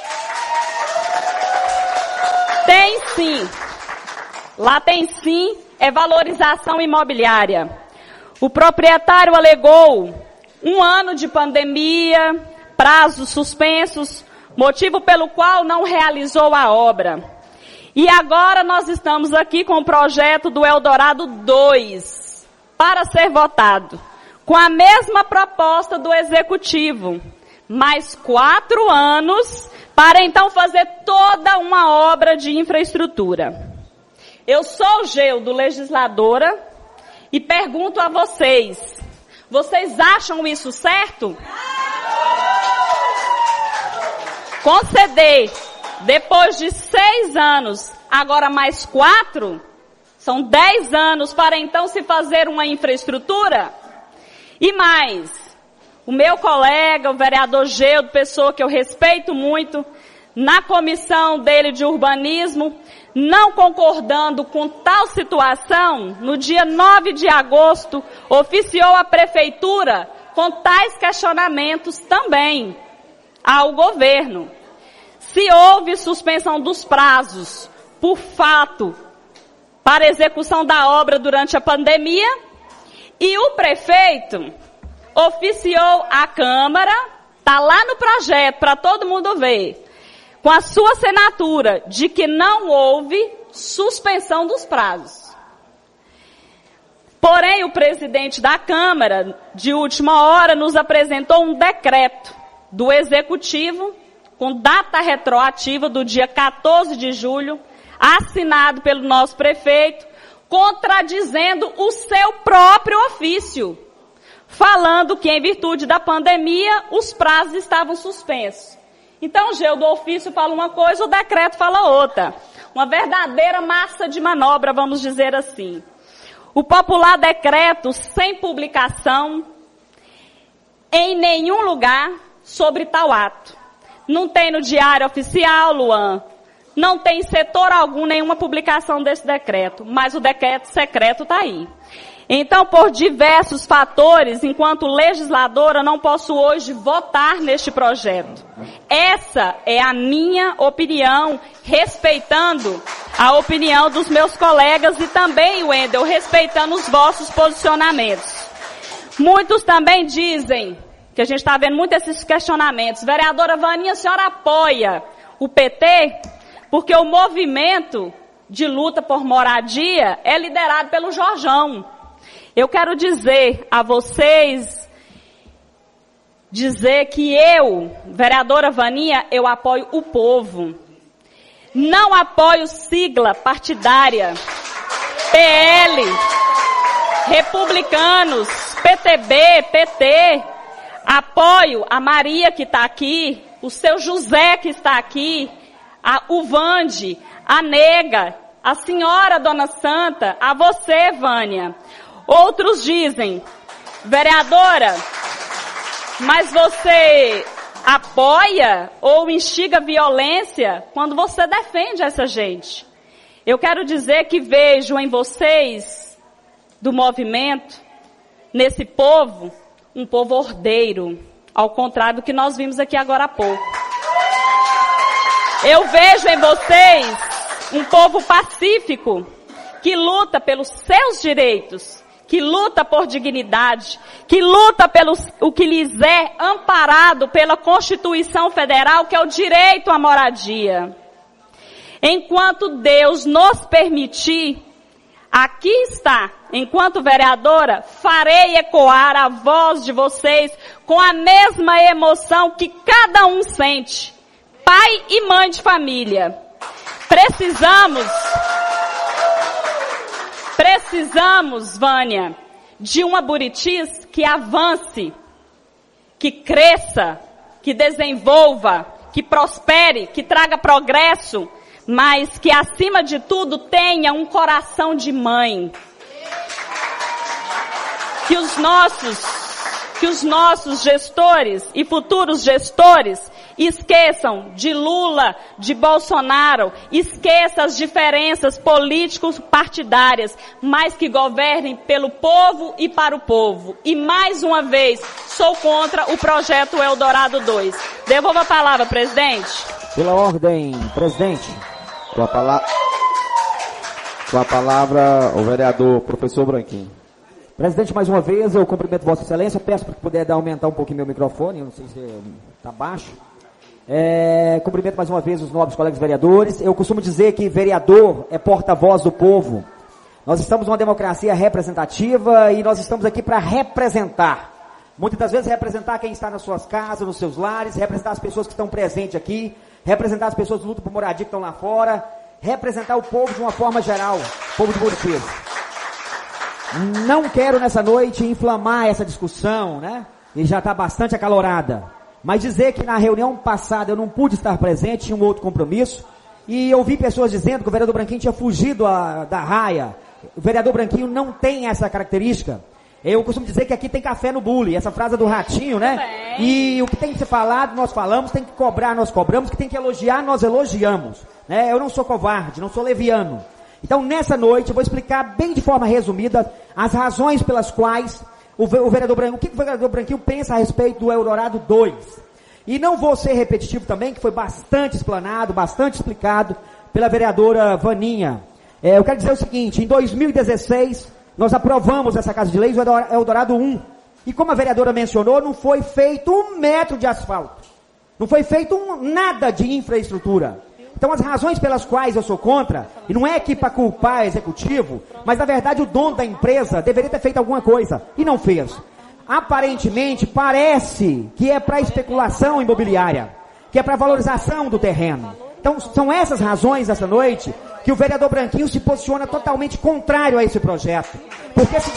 Tem sim. Lá tem sim, é valorização imobiliária. O proprietário alegou 1 ano de pandemia, prazos suspensos, motivo pelo qual não realizou a obra. E agora nós estamos aqui com o projeto do Eldorado 2 para ser votado, com a mesma proposta do Executivo, mais 4 anos para então fazer toda uma obra de infraestrutura. Eu sou Geudo, legisladora, e pergunto a vocês, vocês acham isso certo? Conceder, depois de 6 anos, agora mais 4, são 10 anos para então se fazer uma infraestrutura? E mais, o meu colega, o vereador Geudo, pessoa que eu respeito muito, na comissão dele de urbanismo, não concordando com tal situação, no dia 9 de agosto, oficiou a prefeitura com tais questionamentos também ao governo. Se houve suspensão dos prazos por fato para execução da obra durante a pandemia, e o prefeito oficiou à Câmara, está lá no projeto para todo mundo ver, com a sua assinatura de que não houve suspensão dos prazos. Porém, o presidente da Câmara, de última hora, nos apresentou um decreto do Executivo, com data retroativa do dia 14 de julho, assinado pelo nosso prefeito, contradizendo o seu próprio ofício, falando que, em virtude da pandemia, os prazos estavam suspensos. Então, o Geudo, do ofício fala uma coisa, o decreto fala outra. Uma verdadeira massa de manobra, vamos dizer assim. O popular decreto, sem publicação, em nenhum lugar, sobre tal ato. Não tem no Diário Oficial, Luan. Não tem em setor algum nenhuma publicação desse decreto. Mas o decreto secreto está aí. Então, por diversos fatores, enquanto legisladora, não posso hoje votar neste projeto. Essa é a minha opinião, respeitando a opinião dos meus colegas e também, Wendel, respeitando os vossos posicionamentos. Muitos também dizem, que a gente está vendo muito esses questionamentos, vereadora Vaninha, a senhora apoia o PT? Porque o movimento de luta por moradia é liderado pelo Jorjão. Eu quero dizer a vocês, que eu, vereadora Vaninha, eu apoio o povo. Não apoio sigla partidária, PL, republicanos, PTB, PT. Apoio a Maria que está aqui, o seu José que está aqui, o Vande, a Nega, a senhora Dona Santa, a você, Vânia. Outros dizem, vereadora, mas você apoia ou instiga violência quando você defende essa gente. Eu quero dizer que vejo em vocês, do movimento, nesse povo, um povo ordeiro, ao contrário do que nós vimos aqui agora há pouco. Eu vejo em vocês um povo pacífico, que luta pelos seus direitos, que luta por dignidade, que luta pelo o que lhes é amparado pela Constituição Federal, que é o direito à moradia. Enquanto Deus nos permitir, aqui está, enquanto vereadora, farei ecoar a voz de vocês com a mesma emoção que cada um sente, pai e mãe de família. Precisamos, Vânia, de uma Buritis que avance, que cresça, que desenvolva, que prospere, que traga progresso, mas que, acima de tudo, tenha um coração de mãe. Que os nossos gestores e futuros gestores Esqueçam de Lula, de Bolsonaro, esqueçam as diferenças políticos partidárias, mas que governem pelo povo e para o povo. E mais uma vez, sou contra o projeto Eldorado 2. Devolvo a palavra, presidente. Pela ordem, presidente. Com a palavra, o vereador professor Branquinho. Presidente, mais uma vez, eu cumprimento Vossa Excelência, peço para que puder aumentar um pouquinho meu microfone, eu não sei se está baixo. Cumprimento mais uma vez os nobres colegas vereadores. Eu costumo dizer que vereador é porta-voz do povo. Nós estamos numa democracia representativa e nós estamos aqui para representar. Muitas das vezes representar quem está nas suas casas, nos seus lares, representar as pessoas que estão presentes aqui, representar as pessoas que lutam por moradia que estão lá fora, representar o povo de uma forma geral, o povo de Buritis. Não quero nessa noite inflamar essa discussão, né? E já está bastante acalorada. Mas dizer que na reunião passada eu não pude estar presente, tinha um outro compromisso. E ouvi pessoas dizendo que o vereador Branquinho tinha fugido da raia. O vereador Branquinho não tem essa característica. Eu costumo dizer que aqui tem café no bule, essa frase do ratinho, né? E o que tem que ser falado, nós falamos, tem que cobrar, nós cobramos, o que tem que elogiar, nós elogiamos. Né? Eu não sou covarde, não sou leviano. Então, nessa noite, eu vou explicar bem de forma resumida as razões pelas quais o vereador Branquinho, o que o vereador Branquinho pensa a respeito do Eldorado 2. E não vou ser repetitivo também, que foi bastante explanado, bastante explicado pela vereadora Vaninha. Eu quero dizer o seguinte, em 2016, nós aprovamos essa Casa de Leis, o Eldorado 1. E como a vereadora mencionou, não foi feito 1 metro de asfalto. Não foi feito nada de infraestrutura. Então as razões pelas quais eu sou contra, e não é aqui para culpar o executivo, mas na verdade o dono da empresa deveria ter feito alguma coisa, e não fez. Aparentemente, parece que é para especulação imobiliária, que é para valorização do terreno. Então são essas razões essa noite que o vereador Branquinho se posiciona totalmente contrário a esse projeto. Porque se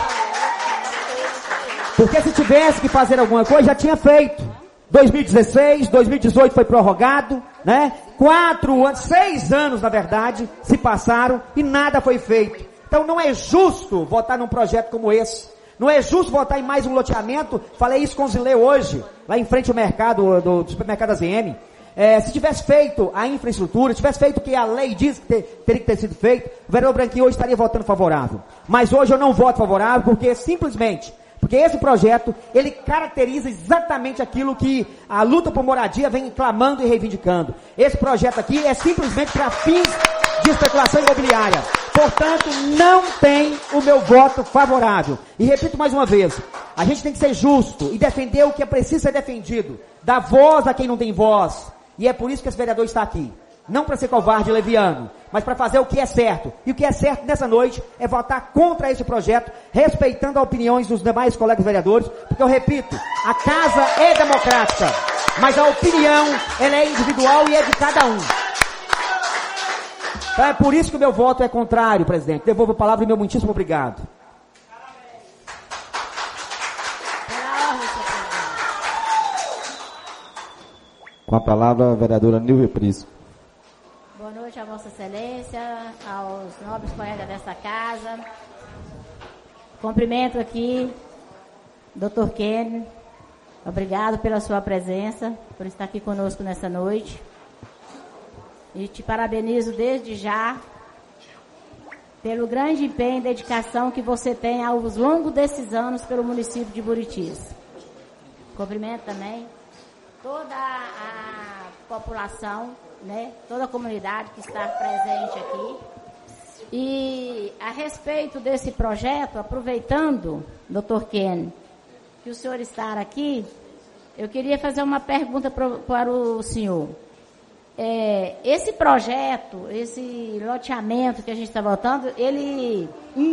tivesse que fazer alguma coisa, já tinha feito. 2016, 2018 foi prorrogado, né? 6 anos, na verdade, se passaram e nada foi feito. Então não é justo votar num projeto como esse. Não é justo votar em mais um loteamento. Falei isso com o Zilê hoje, lá em frente ao mercado, do supermercado AZM. Se tivesse feito a infraestrutura, tivesse feito o que a lei diz que teria que ter sido feito, o vereador Branquinho hoje estaria votando favorável. Mas hoje eu não voto favorável porque esse projeto, ele caracteriza exatamente aquilo que a luta por moradia vem clamando e reivindicando. Esse projeto aqui é simplesmente para fins de especulação imobiliária. Portanto, não tem o meu voto favorável. E repito mais uma vez, a gente tem que ser justo e defender o que é preciso ser defendido. Dar voz a quem não tem voz. E é por isso que esse vereador está aqui. Não para ser covarde e leviano, mas para fazer o que é certo. E o que é certo nessa noite é votar contra esse projeto, respeitando as opiniões dos demais colegas vereadores, porque eu repito, a casa é democrática, mas a opinião, ela é individual e é de cada um. Então é por isso que o meu voto é contrário, presidente. Devolvo a palavra e meu muitíssimo obrigado. Com a palavra, a vereadora Nilvia Prisco. Boa noite a Vossa Excelência, aos nobres colegas desta casa. Cumprimento aqui, Dr. Kenny. Obrigado pela sua presença, por estar aqui conosco nessa noite. E te parabenizo desde já pelo grande empenho e dedicação que você tem ao longo desses anos pelo município de Buritis. Cumprimento também toda a população, né, toda a comunidade que está presente aqui. E a respeito desse projeto, aproveitando, Dr. Kenny, que o senhor está aqui, eu queria fazer uma pergunta para o senhor. Esse projeto, esse loteamento que a gente está votando, ele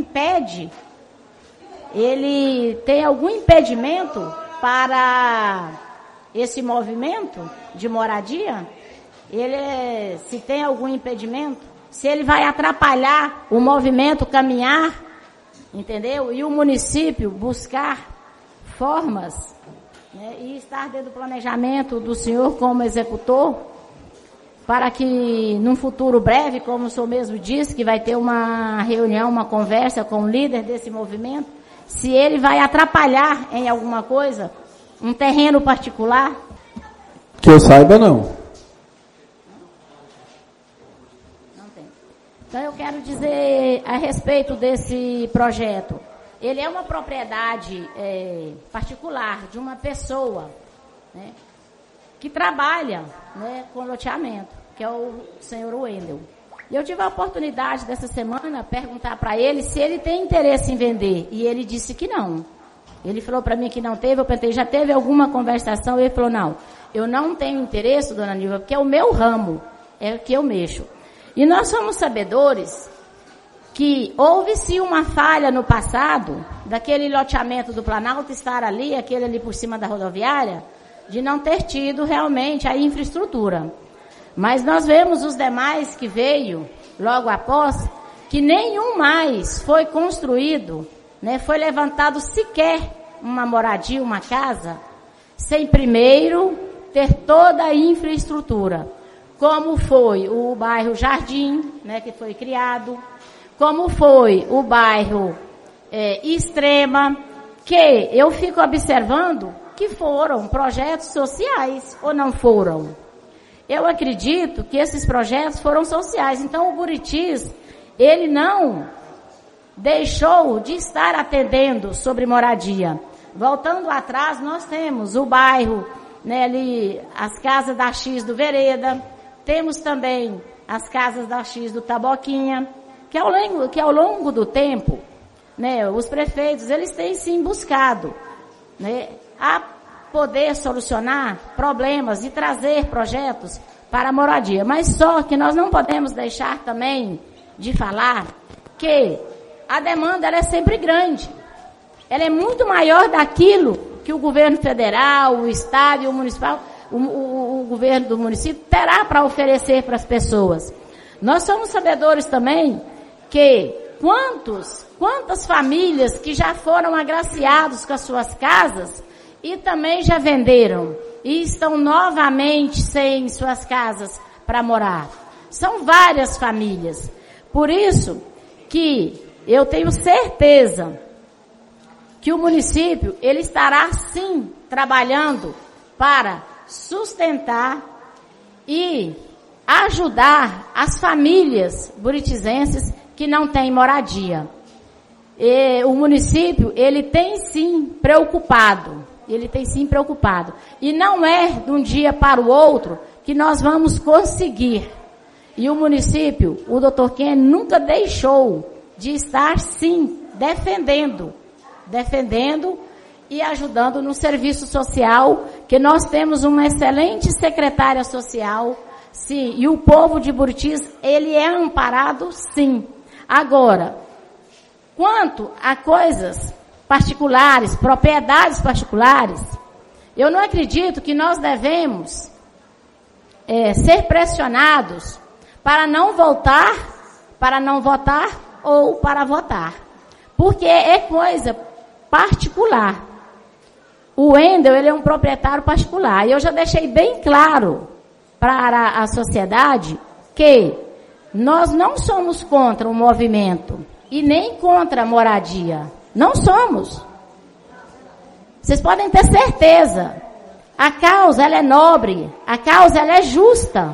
tem algum impedimento para esse movimento de moradia? Se tem algum impedimento? Se ele vai atrapalhar o movimento caminhar, entendeu? E o município buscar formas, né, e estar dentro do planejamento do senhor como executor, para que num futuro breve, como o senhor mesmo disse, que vai ter uma reunião, uma conversa com o líder desse movimento, se ele vai atrapalhar em alguma coisa, um terreno particular. Que eu saiba, não. Então, eu quero dizer a respeito desse projeto. Ele é uma propriedade particular de uma pessoa, né, que trabalha, né, com loteamento, que é o senhor Wendel. E eu tive a oportunidade dessa semana perguntar para ele se ele tem interesse em vender. E ele disse que não. Ele falou para mim que não teve. Eu perguntei, já teve alguma conversação? Ele falou, não, eu não tenho interesse, dona Nilva, porque é o meu ramo, é o que eu mexo. E nós somos sabedores que houve-se uma falha no passado, daquele loteamento do Planalto estar ali, aquele ali por cima da rodoviária, de não ter tido realmente a infraestrutura. Mas nós vemos os demais que veio logo após, que nenhum mais foi construído, né, foi levantado sequer uma moradia, uma casa, sem primeiro ter toda a infraestrutura. Como foi o bairro Jardim, né, que foi criado, como foi o bairro Extrema, que eu fico observando que foram projetos sociais, ou não foram? Eu acredito que esses projetos foram sociais. Então, o Buritis, ele não deixou de estar atendendo sobre moradia. Voltando atrás, nós temos o bairro, né, ali, as casas da X do Vereda, temos também as casas da X do Taboquinha, que ao longo do tempo, né, os prefeitos, eles têm sim buscado, né, a poder solucionar problemas e trazer projetos para a moradia. Mas só que nós não podemos deixar também de falar que a demanda ela é sempre grande. Ela é muito maior daquilo que o governo federal, o estado e o municipal, o governo do município terá para oferecer para as pessoas. Nós somos sabedores também que quantas famílias que já foram agraciados com as suas casas e também já venderam e estão novamente sem suas casas para morar. São várias famílias. Por isso que eu tenho certeza que o município ele estará sim trabalhando para sustentar e ajudar as famílias buritizenses que não têm moradia. E o município, ele tem sim preocupado. E não é de um dia para o outro que nós vamos conseguir. E o município, o Dr. Ken nunca deixou de estar sim defendendo e ajudando no serviço social, que nós temos uma excelente secretária social, sim, e o povo de Buritis, ele é amparado, sim. Agora, quanto a coisas particulares, propriedades particulares, eu não acredito que nós devemos ser pressionados para não votar ou para votar, porque é coisa particular. O Wendel, ele é um proprietário particular, e eu já deixei bem claro para a sociedade que nós não somos contra o movimento e nem contra a moradia. Não somos. Vocês podem ter certeza. A causa, ela é nobre. A causa, ela é justa.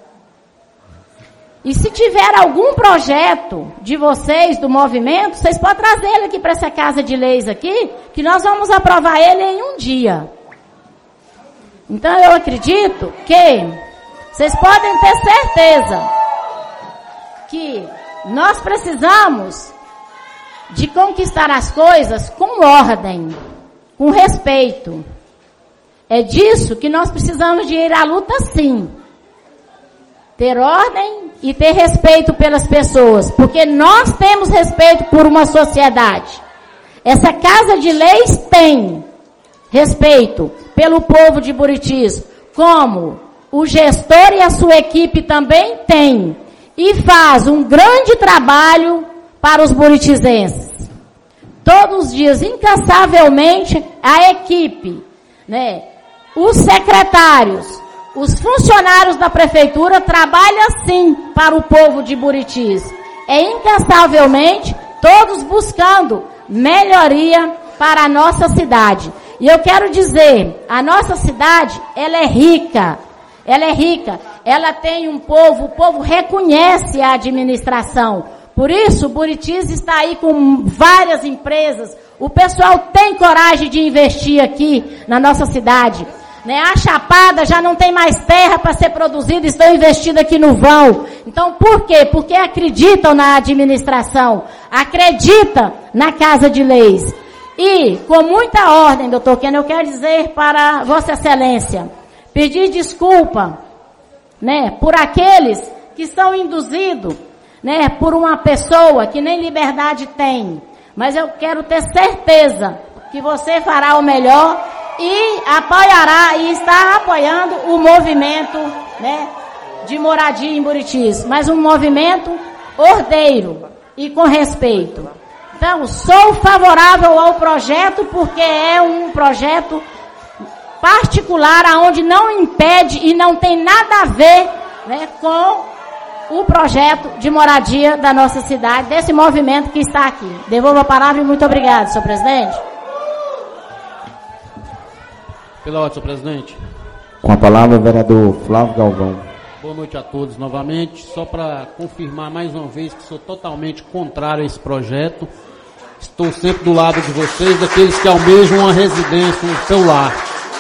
E se tiver algum projeto de vocês, do movimento, vocês podem trazer ele aqui para essa casa de leis aqui, que nós vamos aprovar ele em um dia. Então, eu acredito que vocês podem ter certeza que nós precisamos de conquistar as coisas com ordem, com respeito. É disso que nós precisamos de ir à luta, sim. Ter ordem e ter respeito pelas pessoas, porque nós temos respeito por uma sociedade. Essa casa de leis tem respeito pelo povo de Buritis, como o gestor e a sua equipe também tem, e faz um grande trabalho para os buritizenses. Todos os dias, incansavelmente, a equipe, né, os secretários, os funcionários da prefeitura trabalham sim para o povo de Buritis. É incansavelmente todos buscando melhoria para a nossa cidade. E eu quero dizer, a nossa cidade, ela é rica. Ela é rica. Ela tem um povo, o povo reconhece a administração. Por isso, o Buritis está aí com várias empresas. O pessoal tem coragem de investir aqui na nossa cidade. Né? A Chapada já não tem mais terra para ser produzida, estão investindo aqui no vão. Então, por quê? Porque acreditam na administração, acreditam na Casa de Leis. E, com muita ordem, doutor Keno, eu quero dizer para Vossa Excelência, pedir desculpa, né, por aqueles que são induzidos, né, por uma pessoa que nem liberdade tem. Mas eu quero ter certeza que você fará o melhor e apoiará e está apoiando o movimento, né, de moradia em Buritis, mas um movimento ordeiro e com respeito. Então, sou favorável ao projeto porque é um projeto particular, aonde não impede e não tem nada a ver, né, com o projeto de moradia da nossa cidade, desse movimento que está aqui. Devolvo a palavra e muito obrigado, senhor presidente. Pela ordem, senhor presidente. Com a palavra, o vereador Flávio Galvão. Boa noite a todos novamente. Só para confirmar mais uma vez que sou totalmente contrário a esse projeto. Estou sempre do lado de vocês, daqueles que almejam uma residência, um seu lar.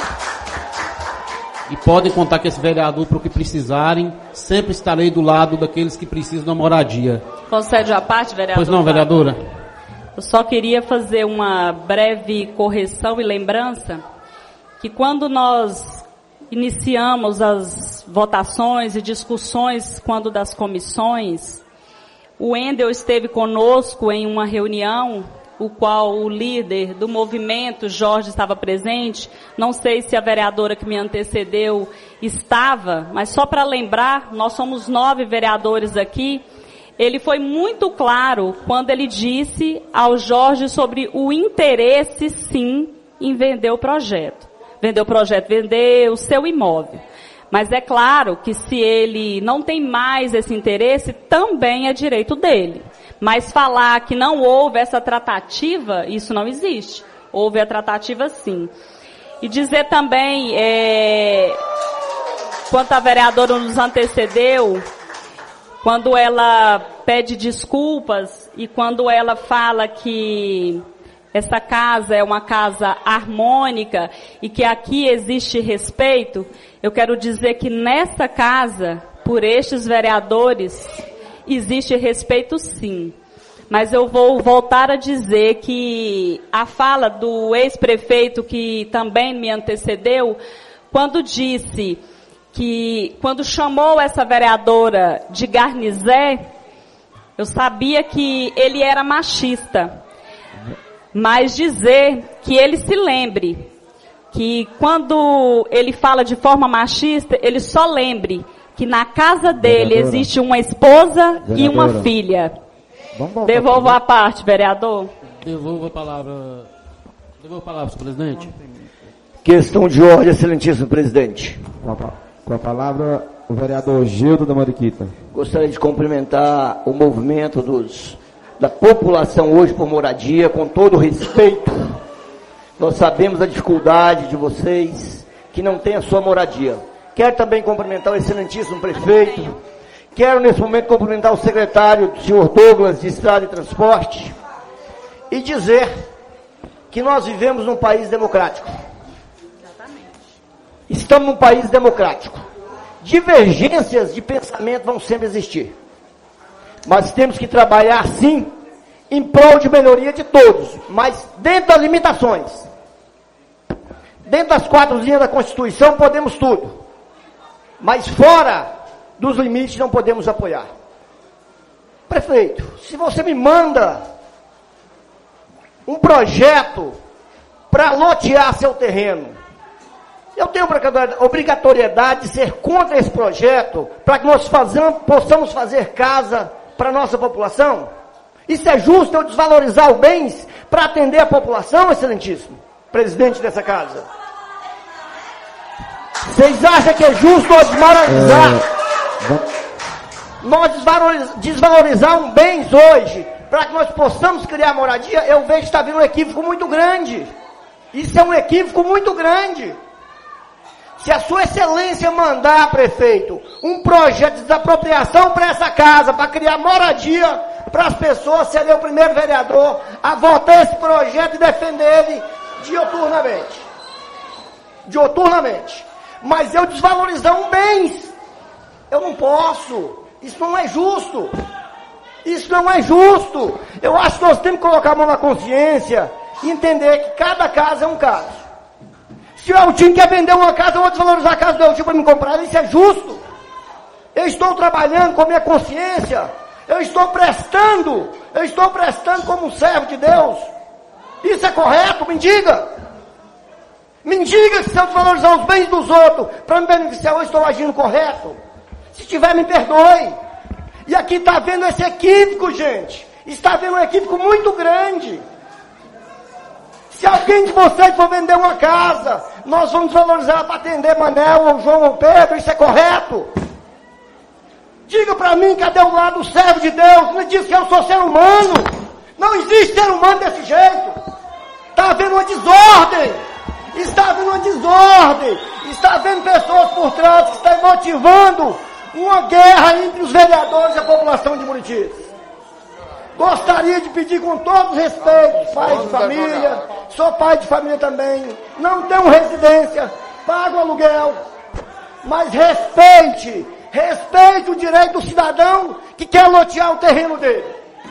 E podem contar com esse vereador para o que precisarem. Sempre estarei do lado daqueles que precisam da moradia. Concede a parte, vereador? Pois não, vereadora? Eu só queria fazer uma breve correção e lembrança que quando nós iniciamos as votações e discussões quando das comissões, o Wendel esteve conosco em uma reunião, o qual o líder do movimento, Jorge, estava presente. Não sei se a vereadora que me antecedeu estava, mas só para lembrar, nós somos 9 vereadores aqui. Ele foi muito claro quando ele disse ao Jorge sobre o interesse, sim, em vender o projeto. Vender o projeto, vender o seu imóvel. Mas é claro que se ele não tem mais esse interesse, também é direito dele. Mas falar que não houve essa tratativa, isso não existe. Houve a tratativa sim. E dizer também, quanto a vereadora nos antecedeu, quando ela pede desculpas e quando ela fala que essa casa é uma casa harmônica e que aqui existe respeito, eu quero dizer que nessa casa, por estes vereadores, existe respeito sim. Mas eu vou voltar a dizer que a fala do ex-prefeito que também me antecedeu, quando disse que, quando chamou essa vereadora de Garnizé, eu sabia que ele era machista. Mas dizer que ele se lembre que quando ele fala de forma machista, ele só lembre que na casa dele existe uma esposa e uma filha. Devolvo a parte, vereador. Devolvo a palavra, senhor presidente. Questão de ordem, excelentíssimo presidente. Com a palavra, o vereador Gildo da Mariquita. Gostaria de cumprimentar o movimento da população hoje por moradia, com todo respeito. Nós sabemos a dificuldade de vocês que não têm a sua moradia. Quero também cumprimentar o excelentíssimo prefeito. Quero nesse momento cumprimentar o secretário, o senhor Douglas, de Estrada e Transporte, e dizer que nós vivemos num país democrático. Estamos num país democrático. Divergências de pensamento vão sempre existir. Mas temos que trabalhar, sim, em prol de melhoria de todos, mas dentro das limitações. Dentro das 4 linhas da Constituição podemos tudo, mas fora dos limites não podemos apoiar. Prefeito, se você me manda um projeto para lotear seu terreno, eu tenho obrigatoriedade de ser contra esse projeto para que nós possamos fazer casa para a nossa população? Isso é justo eu desvalorizar os bens para atender a população, excelentíssimo presidente dessa casa? Vocês acham que é justo nós desvalorizar um bens hoje para que nós possamos criar moradia? Eu vejo que está vindo um equívoco muito grande. Isso é um equívoco muito grande. Se a sua excelência mandar, prefeito, um projeto de desapropriação para essa casa, para criar moradia para as pessoas, seria o primeiro vereador a votar esse projeto e defender ele dioturnamente. Dioturnamente. Mas eu desvalorizar um bens. Eu não posso. Isso não é justo. Isso não é justo. Eu acho que nós temos que colocar a mão na consciência e entender que cada caso é um caso. Se o Eltinho quer vender uma casa, eu vou desvalorizar a casa do Eltinho para me comprar. Isso é justo. Eu estou trabalhando com a minha consciência. Eu estou prestando como um servo de Deus. Isso é correto? Me diga. Me diga se eu desvalorizar os bens dos outros para me beneficiar, eu estou agindo correto. Se tiver, me perdoe. E aqui está havendo esse equívoco, gente. Está havendo um equívoco muito grande. Se alguém de vocês for vender uma casa, nós vamos valorizar para atender Manel, ou João, ou Pedro, isso é correto? Diga para mim, cadê o lado servo de Deus? Me diz que eu sou ser humano. Não existe ser humano desse jeito. Está havendo uma desordem. Está havendo uma desordem. Está havendo pessoas por trás que estão motivando uma guerra entre os vereadores e a população de Muritis. Gostaria de pedir com todo respeito, pai de família, sou pai de família também, não tenho residência, pago aluguel, mas respeite o direito do cidadão que quer lotear o terreno dele.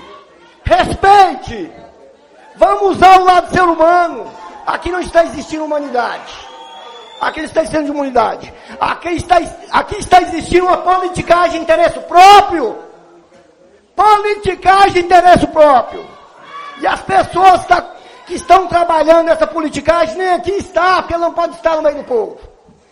Respeite. Vamos usar o lado ser humano. Aqui não está existindo humanidade. Aqui está existindo humanidade. Aqui está existindo uma politicagem de interesse próprio. Politicagem de interesse próprio. E as pessoas que estão trabalhando nessa politicagem nem aqui está, porque não pode estar no meio do povo.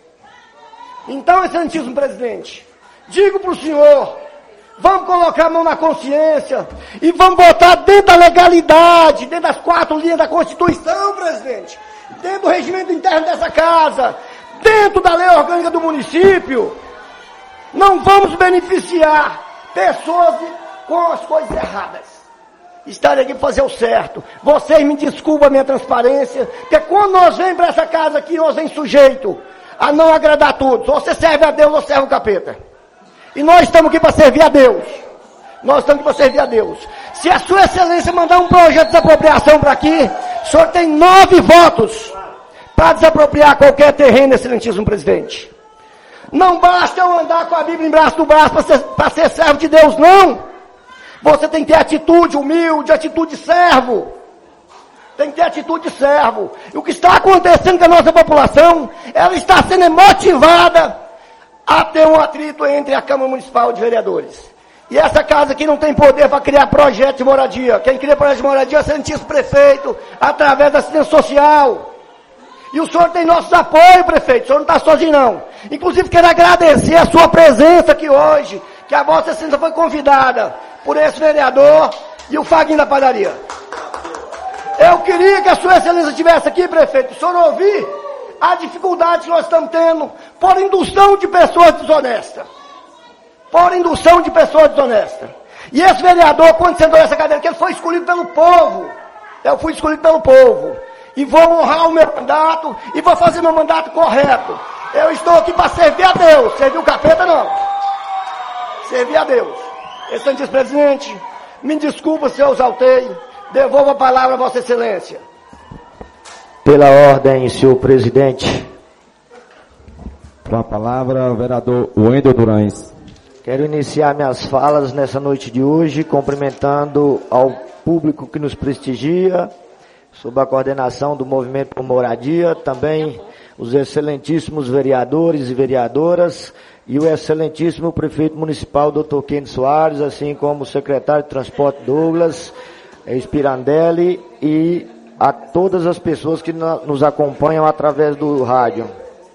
Então, excelentíssimo presidente, digo para o senhor, vamos colocar a mão na consciência e vamos botar dentro da legalidade, dentro das 4 linhas da Constituição, presidente, dentro do regimento interno dessa casa, dentro da lei orgânica do município. Não vamos beneficiar pessoas com as coisas erradas. Estarem aqui para fazer o certo. Vocês me desculpem a minha transparência, porque quando nós vemos para essa casa aqui, nós vem sujeito a não agradar a todos. Ou você serve a Deus ou serve o capeta. E nós estamos aqui para servir a Deus. Nós estamos aqui para servir a Deus. Se a sua excelência mandar um projeto de desapropriação para aqui, o senhor tem 9 votos para desapropriar qualquer terreno, excelentíssimo presidente. Não basta eu andar com a Bíblia embaixo do braço para ser servo de Deus, não. Você tem que ter atitude humilde, atitude de servo. Tem que ter atitude de servo. E o que está acontecendo com a nossa população, ela está sendo motivada a ter um atrito entre a Câmara Municipal de Vereadores. E essa casa aqui não tem poder para criar projeto de moradia. Quem cria projeto de moradia é o excelentíssimo prefeito, através da assistência social. E o senhor tem nossos apoios, prefeito. O senhor não está sozinho, não. Inclusive, quero agradecer a sua presença aqui hoje, que a vossa excelência foi convidada por esse vereador e o Faguinho da padaria. Eu queria que a sua excelência estivesse aqui, prefeito, o senhor ouvir a dificuldade que nós estamos tendo por indução de pessoas desonestas. Por indução de pessoas desonestas. E esse vereador, quando sentou nessa cadeira, que ele foi escolhido pelo povo. Eu fui escolhido pelo povo. E vou honrar o meu mandato e vou fazer meu mandato correto. Eu estou aqui para servir a Deus. Servir o capeta, não. Servir a Deus. Excelentíssimo presidente, me desculpa se eu exaltei. Devolvo a palavra a Vossa Excelência. Pela ordem, senhor presidente. Com a palavra, o vereador Wendel Durães. Quero iniciar minhas falas nessa noite de hoje, cumprimentando ao público que nos prestigia, sob a coordenação do Movimento por Moradia, também os excelentíssimos vereadores e vereadoras, e o excelentíssimo prefeito municipal, Dr. Kennedy Soares, assim como o secretário de Transporte Douglas Spirandelli, e a todas as pessoas que nos acompanham através do rádio.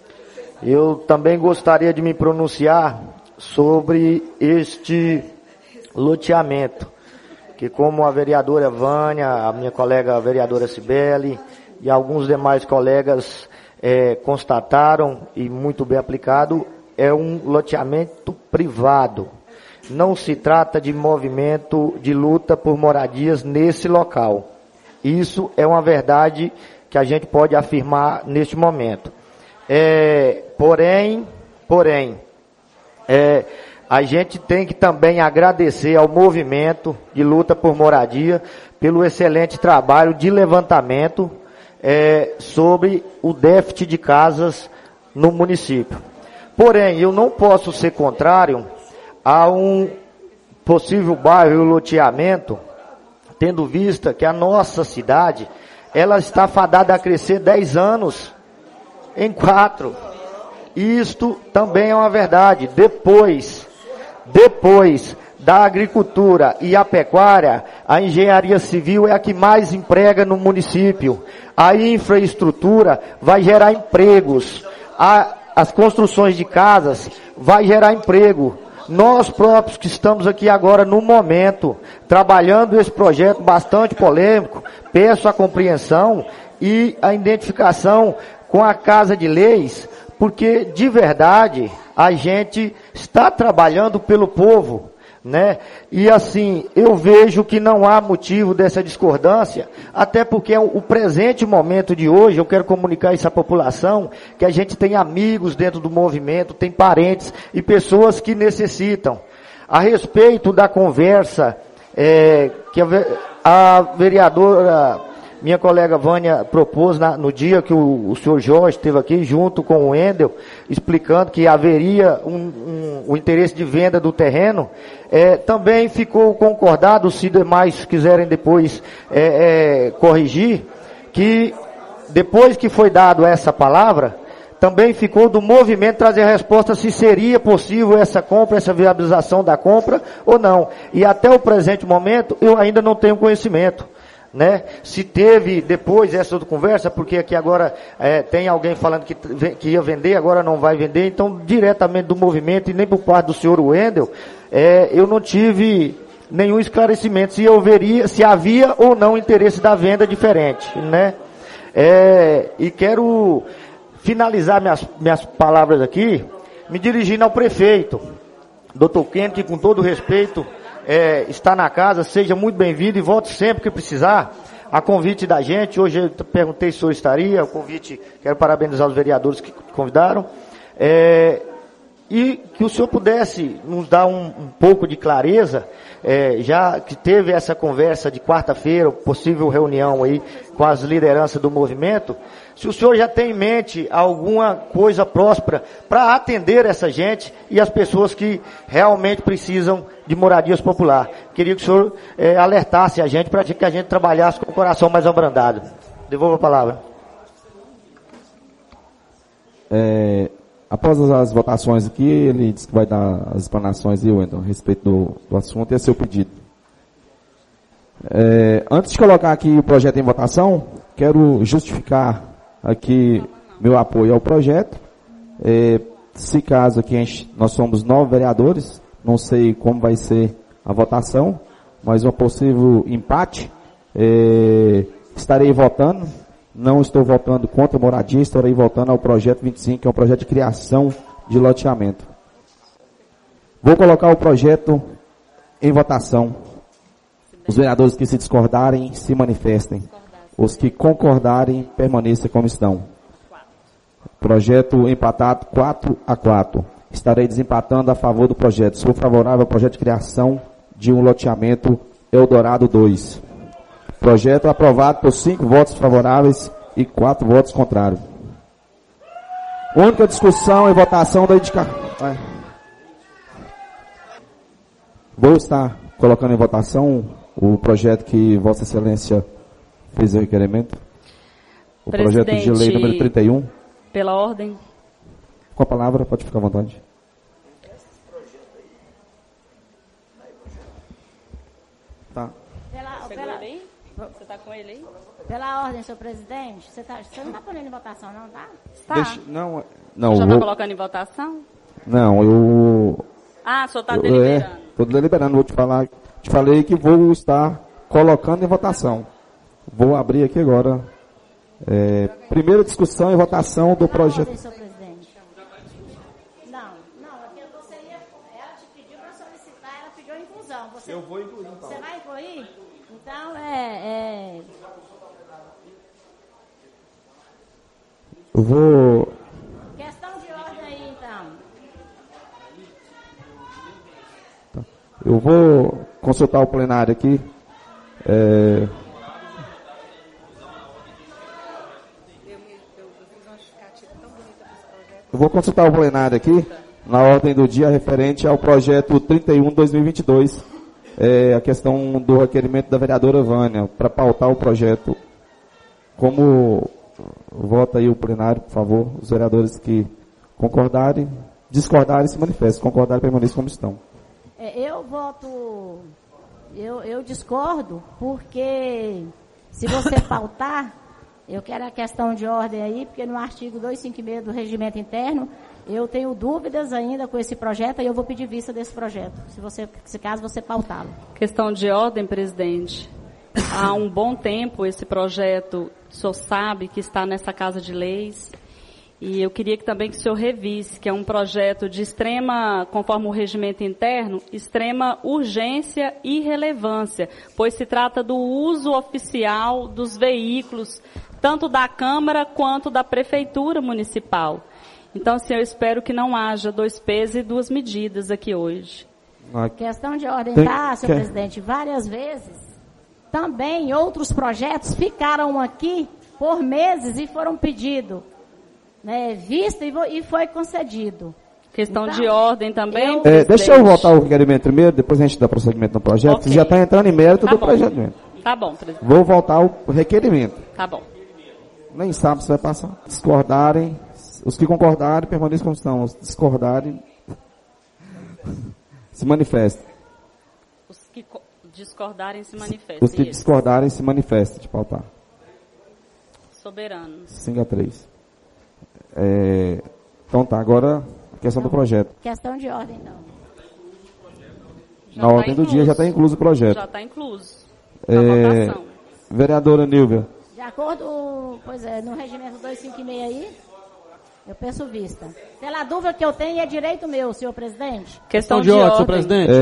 Eu também gostaria de me pronunciar sobre este loteamento, que como a vereadora Vânia, a minha colega a vereadora Cibele e alguns demais colegas constataram, e muito bem aplicado, é um loteamento privado. Não se trata de movimento de luta por moradias nesse local. Isso é uma verdade que a gente pode afirmar neste momento. Porém, a gente tem que também agradecer ao movimento de luta por moradia pelo excelente trabalho de levantamento sobre o déficit de casas no município. Porém, eu não posso ser contrário a um possível bairro loteamento, tendo vista que a nossa cidade, ela está fadada a crescer 10 anos em 4. Isto também é uma verdade. Depois da agricultura e a pecuária, a engenharia civil é a que mais emprega no município. A infraestrutura vai gerar empregos. As construções de casas vai gerar emprego. Nós próprios que estamos aqui agora no momento, trabalhando esse projeto bastante polêmico, peço a compreensão e a identificação com a Casa de Leis, porque de verdade a gente está trabalhando pelo povo, né? E assim, eu vejo que não há motivo dessa discordância, até porque o presente momento de hoje, eu quero comunicar isso à população, que a gente tem amigos dentro do movimento, tem parentes e pessoas que necessitam. A respeito da conversa que a vereadora, minha colega Vânia, propôs no dia que o senhor Jorge esteve aqui, junto com o Wendel, explicando que haveria um interesse de venda do terreno, também ficou concordado, se demais quiserem depois corrigir, que depois que foi dado essa palavra, também ficou do movimento trazer a resposta se seria possível essa compra, essa viabilização da compra ou não. E até o presente momento, eu ainda não tenho conhecimento, né? Se teve depois essa outra conversa, porque aqui agora tem alguém falando que ia vender, agora não vai vender, então diretamente do movimento e nem por parte do senhor Wendel, eu não tive nenhum esclarecimento se havia ou não interesse da venda diferente, né? E quero finalizar minhas palavras aqui, me dirigindo ao prefeito, Dr. Kennedy, que com todo respeito está na casa, seja muito bem-vindo e volte sempre que precisar, a convite da gente. Hoje eu perguntei se o senhor estaria, o convite, quero parabenizar os vereadores que convidaram, e que o senhor pudesse nos dar um pouco de clareza, já que teve essa conversa de quarta-feira, possível reunião aí com as lideranças do movimento, se o senhor já tem em mente alguma coisa próspera para atender essa gente e as pessoas que realmente precisam de moradias popular. Queria que o senhor alertasse a gente para que a gente trabalhasse com o coração mais abrandado. Devolvo a palavra. Após as votações aqui, ele disse que vai dar as explanações a respeito do assunto e é seu pedido. Antes de colocar aqui o projeto em votação, quero justificar aqui meu apoio ao projeto. Se caso aqui nós somos 9 vereadores, não sei como vai ser a votação, mas um possível empate, estarei votando. Não estou votando contra a moradia, estarei votando ao projeto 25, que é um projeto de criação de loteamento. Vou colocar o projeto em votação. Os vereadores que se discordarem, se manifestem. Os que concordarem, permaneçam como estão. Projeto empatado 4-4. Estarei desempatando a favor do projeto. Sou favorável ao projeto de criação de um loteamento Eldorado 2. Projeto aprovado por 5 votos favoráveis e 4 votos contrários. Única discussão e votação da indicação. Vou estar colocando em votação o projeto que Vossa Excelência fez o requerimento. O projeto de lei número 31. Pela ordem. Com a palavra, pode ficar à vontade. Tá. Você está com ele aí? Pela ordem, senhor presidente, você não está pondo em votação, não, tá? Tá. Não. Já está colocando em votação? Não, eu... Ah, o senhor está deliberando. Estou deliberando, vou te falar. Te falei que vou estar colocando em votação. Vou abrir aqui agora. Primeira discussão e votação do projeto. Ordem, senhor presidente. Não, você ela te pediu para solicitar, ela pediu inclusão. Eu vou incluir, então. Você vai incluir? Então, Eu vou... Questão de ordem aí, então. Eu vou consultar o plenário aqui. Eu vou consultar o plenário aqui, na ordem do dia, referente ao projeto 31/2022, a questão do requerimento da vereadora Vânia, para pautar o projeto. Como vota aí o plenário, por favor, os vereadores que concordarem, discordarem, se manifestem, concordarem, permaneçam como estão. Eu voto, eu discordo, porque se você pautar, eu quero a questão de ordem aí, porque no artigo 256 do Regimento Interno, eu tenho dúvidas ainda com esse projeto e eu vou pedir vista desse projeto, se caso você pautá-lo. Questão de ordem, presidente. Há um bom tempo esse projeto, o senhor sabe que está nessa Casa de Leis, e eu queria também que o senhor revisse, que é um projeto de extrema, conforme o regimento interno, extrema urgência e relevância, pois se trata do uso oficial dos veículos, tanto da Câmara quanto da Prefeitura Municipal. Então, assim, eu espero que não haja 2 pesos e 2 medidas aqui hoje. Questão de ordem, senhor presidente, várias vezes, também outros projetos ficaram aqui por meses e foram pedidos. Vista e foi concedido. Questão de ordem também. Deixa eu votar o requerimento primeiro, depois a gente dá prosseguimento no projeto. Okay. Você já está entrando em mérito do projeto. Tá bom, presidente. Vou votar o requerimento. Tá bom. Nem sabe se vai passar. Discordarem, os que concordarem, permaneçam como estão. Os que discordarem, se manifestem. Os que discordarem, se manifestem. Os que discordarem, se manifestem de pautar. Soberanos. 5-3. Então tá, agora a questão do projeto. Questão de ordem, então. Na ordem do dia já está incluso o projeto. Já está incluso. Na votação. Vereadora Nilvia. De acordo, no regimento 256 aí, eu peço vista. Pela dúvida que eu tenho, é direito meu, senhor presidente. Questão de ordem, senhor presidente.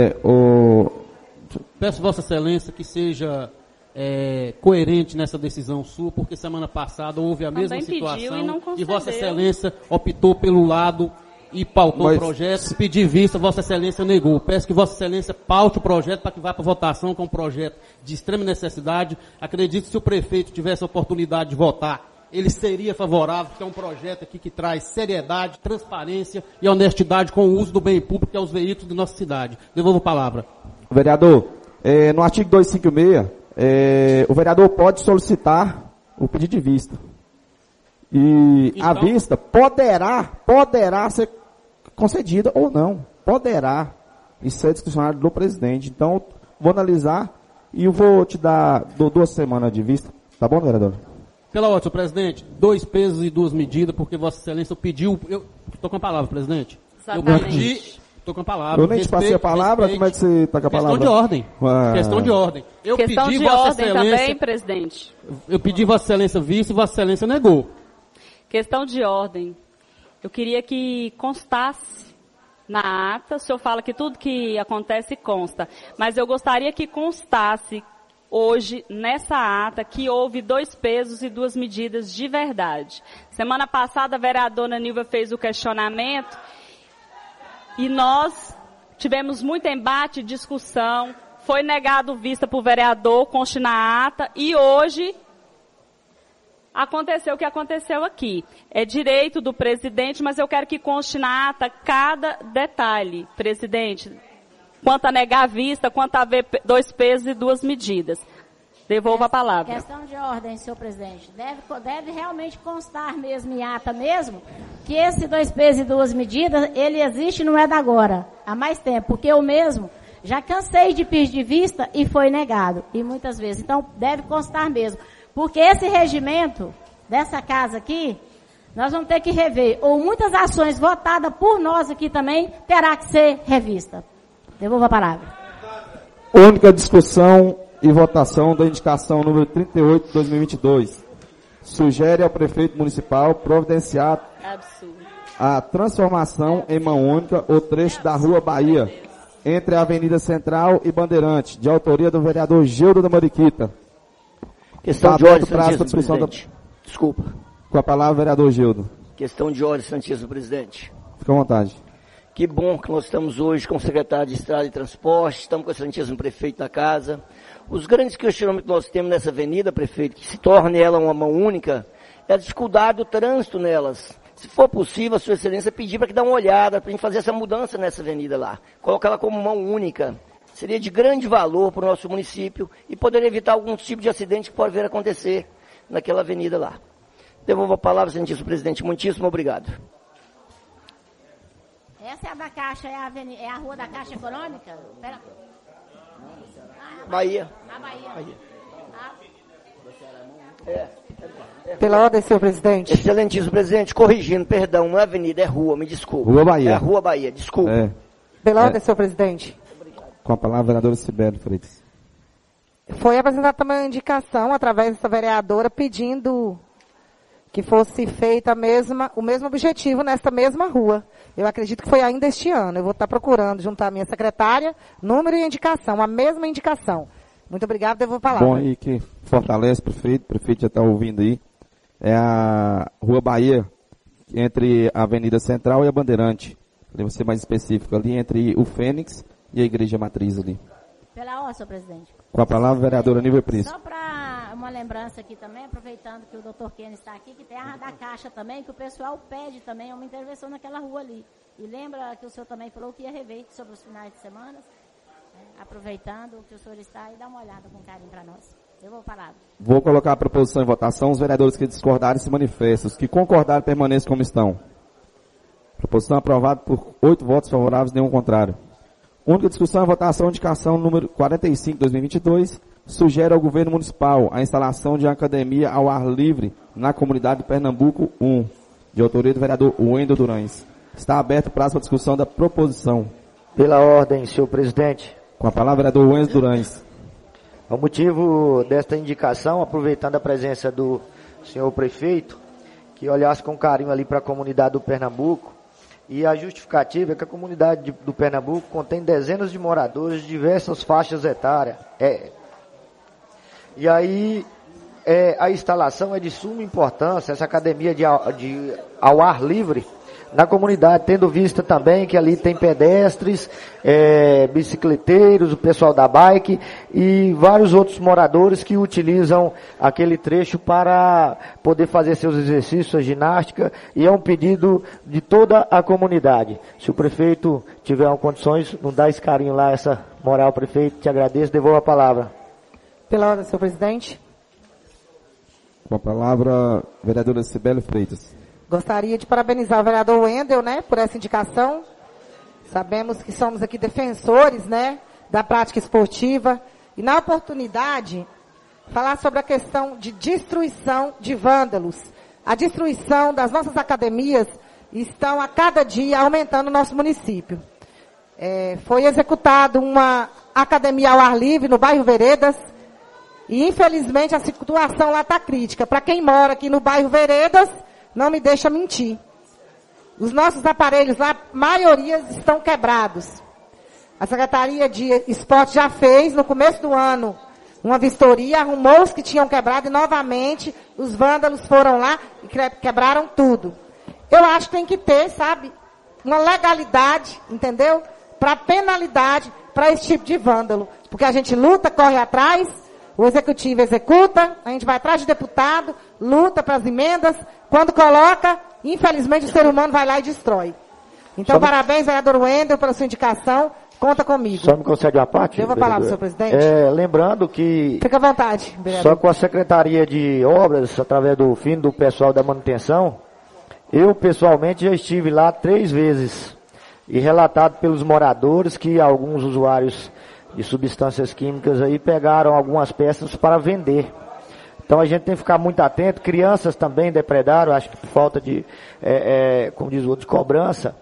Peço Vossa Excelência que seja coerente nessa decisão sua, porque semana passada houve a mesma situação e Vossa Excelência optou pelo lado e pautou o projeto, pedir vista, Vossa Excelência negou. Peço que Vossa Excelência paute o projeto para que vá para votação, que é um projeto de extrema necessidade. Acredito que se o prefeito tivesse a oportunidade de votar, ele seria favorável, porque é um projeto aqui que traz seriedade, transparência e honestidade com o uso do bem público, que é os veículos de nossa cidade. Devolvo a palavra. Vereador, no artigo 256, o vereador pode solicitar o pedido de vista. E então, a vista poderá ser concedida ou não. Poderá. Isso é discricionário do presidente. Então, vou analisar e eu vou te dar 2 semanas de vista. Tá bom, vereador? Pela ordem, senhor presidente, 2 pesos e 2 medidas, porque Vossa Excelência pediu... Eu estou com a palavra, presidente. Exatamente. Estou com a palavra. Eu nem te passei a palavra, como é que você está com a palavra? Questão de ordem. Questão de ordem. Eu questão pedi de Vossa ordem Excelência, também, presidente. Eu pedi Vossa Excelência vista e Vossa Excelência negou. Questão de ordem. Eu queria que constasse na ata, o senhor fala que tudo que acontece consta, mas eu gostaria que constasse hoje, nessa ata, que houve 2 pesos e 2 medidas de verdade. Semana passada a vereadora Nilva fez o questionamento e nós tivemos muito embate, discussão, foi negado vista por vereador, conste na ata, e hoje aconteceu o que aconteceu aqui. É direito do presidente, mas eu quero que conste na ata cada detalhe, presidente. Quanto a negar a vista, quanto a ver 2 pesos e 2 medidas. Devolvo a palavra. Questão de ordem, senhor presidente. Deve realmente constar mesmo em ata mesmo, que esse 2 pesos e 2 medidas, ele existe não é da agora, há mais tempo, porque eu mesmo já cansei de pedir vista e foi negado, e muitas vezes. Então, deve constar mesmo. Porque esse regimento dessa casa aqui, nós vamos ter que rever, ou muitas ações votadas por nós aqui também, terá que ser revista. Devolvo a palavra. Única discussão e votação da indicação número 38 de 2022. Sugere ao prefeito municipal providenciar a transformação em mão única o trecho da Rua Bahia, entre a Avenida Central e Bandeirante, de autoria do vereador Gildo da Mariquita. Questão de ordem, presidente. Desculpa. Com a palavra, vereador Gildo. Questão de ordem, Santíssimo Presidente. Fica à vontade. Que bom que nós estamos hoje com o secretário de Estrada e Transporte, estamos com o Santíssimo Prefeito na casa. Os grandes questionamentos que nós temos nessa avenida, prefeito, que se torne ela uma mão única, é a dificuldade do trânsito nelas. Se for possível, a Sua Excelência pedir para que dê uma olhada, para a gente fazer essa mudança nessa avenida lá. Colocar ela como mão única. Seria de grande valor para o nosso município e poderia evitar algum tipo de acidente que pode vir a acontecer naquela avenida lá. Devolvo a palavra, Santíssimo Presidente. Muitíssimo obrigado. Essa é a da Caixa, é a Rua da Caixa Econômica? Pera. Bahia. A Bahia. Pela ordem, senhor presidente. Excelentíssimo presidente, corrigindo, perdão, não é avenida, é rua, me desculpa. Rua Bahia. É a Rua Bahia, desculpa. Pela ordem, senhor presidente. Com a palavra, vereadora Cibele Freitas. Foi apresentada também uma indicação através dessa vereadora pedindo que fosse feita o mesmo objetivo nesta mesma rua. Eu acredito que foi ainda este ano. Eu vou estar procurando juntar a minha secretária, número e indicação, a mesma indicação. Muito obrigado, devolvo a palavra. Bom, aí que fortalece, prefeito já está ouvindo aí. É a Rua Bahia, entre a Avenida Central e a Bandeirante. Deve ser mais específico ali, entre o Fênix e a Igreja Matriz ali. Pela ordem, senhor presidente. Com a palavra, vereadora Nível Príncipe. Só para uma lembrança aqui também, aproveitando que o doutor Kenny está aqui, que tem a da Caixa também, que o pessoal pede também uma intervenção naquela rua ali. E lembra que o senhor também falou que ia rever sobre os finais de semana. Aproveitando que o senhor está aí, dá uma olhada com carinho para nós. Eu vou falar. Vou colocar a proposição em votação. Os vereadores que discordarem se manifestam. Os que concordarem permaneçam como estão. Proposição aprovada por 8 votos favoráveis e nenhum contrário. Única discussão e votação, indicação número 45/2022, sugere ao governo municipal a instalação de uma academia ao ar livre na comunidade de Pernambuco 1, de autoria do vereador Wendel Durães. Está aberto o prazo para discussão da proposição. Pela ordem, senhor presidente. Com a palavra, vereador Wendel Durães. O motivo desta indicação, aproveitando a presença do senhor prefeito, que olhasse com carinho ali para a comunidade do Pernambuco, e a justificativa é que a comunidade do Pernambuco contém dezenas de moradores de diversas faixas etárias. E aí, a instalação é de suma importância, essa academia ao ar livre, na comunidade, tendo vista também que ali tem pedestres, bicicleteiros, o pessoal da bike e vários outros moradores que utilizam aquele trecho para poder fazer seus exercícios, a ginástica, e é um pedido de toda a comunidade. Se o prefeito tiver condições, não dá esse carinho lá, essa moral, prefeito, te agradeço, devolvo a palavra. Pela ordem, senhor presidente. Com a palavra, vereadora Cibele Freitas. Gostaria de parabenizar o vereador Wendel, por essa indicação. Sabemos que somos aqui defensores, da prática esportiva. E na oportunidade, falar sobre a questão de destruição de vândalos. A destruição das nossas academias estão a cada dia aumentando no nosso município. Foi executada uma academia ao ar livre no bairro Veredas. E infelizmente a situação lá está crítica. Para quem mora aqui no bairro Veredas, não me deixa mentir. Os nossos aparelhos lá, maioria estão quebrados. A Secretaria de Esporte já fez, no começo do ano, uma vistoria, arrumou os que tinham quebrado e novamente os vândalos foram lá e quebraram tudo. Eu acho que tem que ter, uma legalidade, entendeu? Para penalidade para esse tipo de vândalo. Porque a gente luta, corre atrás, o executivo executa, a gente vai atrás de deputado, luta para as emendas, quando coloca, infelizmente o ser humano vai lá e destrói. Então, parabéns, vereador Wendel, pela sua indicação, conta comigo. Só me concede uma parte? Devo a palavra, senhor presidente. Lembrando que... Fica à vontade, vereador. Só com a Secretaria de Obras, através do fim do pessoal da manutenção, eu pessoalmente já estive lá 3 vezes, e relatado pelos moradores que alguns usuários de substâncias químicas aí pegaram algumas peças para vender. Então a gente tem que ficar muito atento. Crianças também depredaram, acho que por falta de, como diz o outro, de cobrança.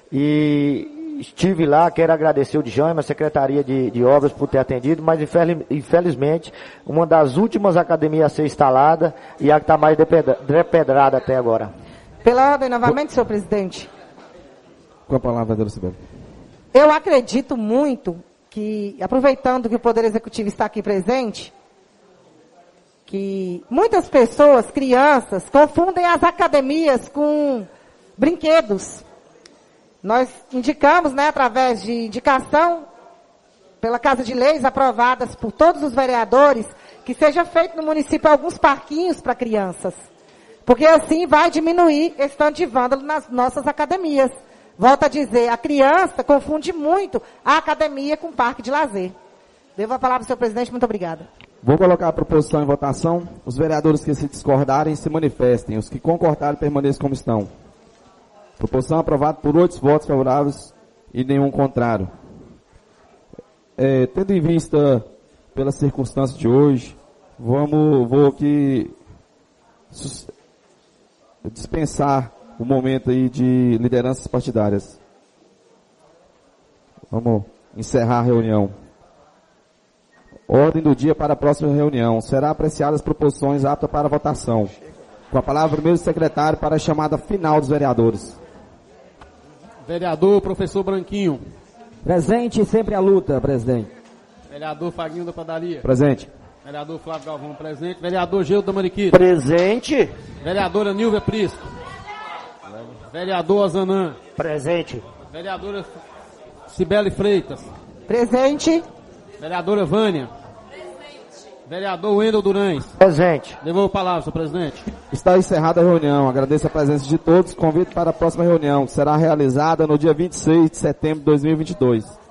E estive lá, quero agradecer o Djama, a Secretaria de Obras por ter atendido, mas infelizmente uma das últimas academias a ser instalada e a que está mais depedrada até agora. Pela ordem novamente, senhor presidente. Com a palavra, vereadora Cibele. Eu acredito muito que, aproveitando que o Poder Executivo está aqui presente, que muitas pessoas, crianças, confundem as academias com brinquedos. Nós indicamos, né, através de indicação pela Casa de Leis, aprovadas por todos os vereadores, que seja feito no município alguns parquinhos para crianças. Porque assim vai diminuir esse tanto de vândalo nas nossas academias. Volto a dizer, a criança confunde muito a academia com o parque de lazer. Devo a palavra ao senhor presidente, muito obrigada. Vou colocar a proposição em votação. Os vereadores que se discordarem se manifestem. Os que concordarem permaneçam como estão. Proposição aprovada por 8 votos favoráveis e nenhum contrário. Tendo em vista pelas circunstâncias de hoje, vou aqui dispensar o momento aí de lideranças partidárias. Vamos encerrar a reunião. Ordem do dia para a próxima reunião. Será apreciadas as proposições aptas para votação. Com a palavra, o primeiro secretário para a chamada final dos vereadores. Vereador Professor Branquinho. Presente e sempre à luta, presidente. Vereador Faguinho da Padaria. Presente. Vereador Flávio Galvão, presente. Vereador Gildo da Mariquita. Presente. Vereadora Nilvia Prisco. Vereador Azanã. Presente. Vereadora Cibele Freitas. Presente. Vereadora Vânia. Vereador Wendel Durães. Presente. Devolvo a palavra, senhor presidente. Está encerrada a reunião. Agradeço a presença de todos. Convido para a próxima reunião, que será realizada no dia 26 de setembro de 2022.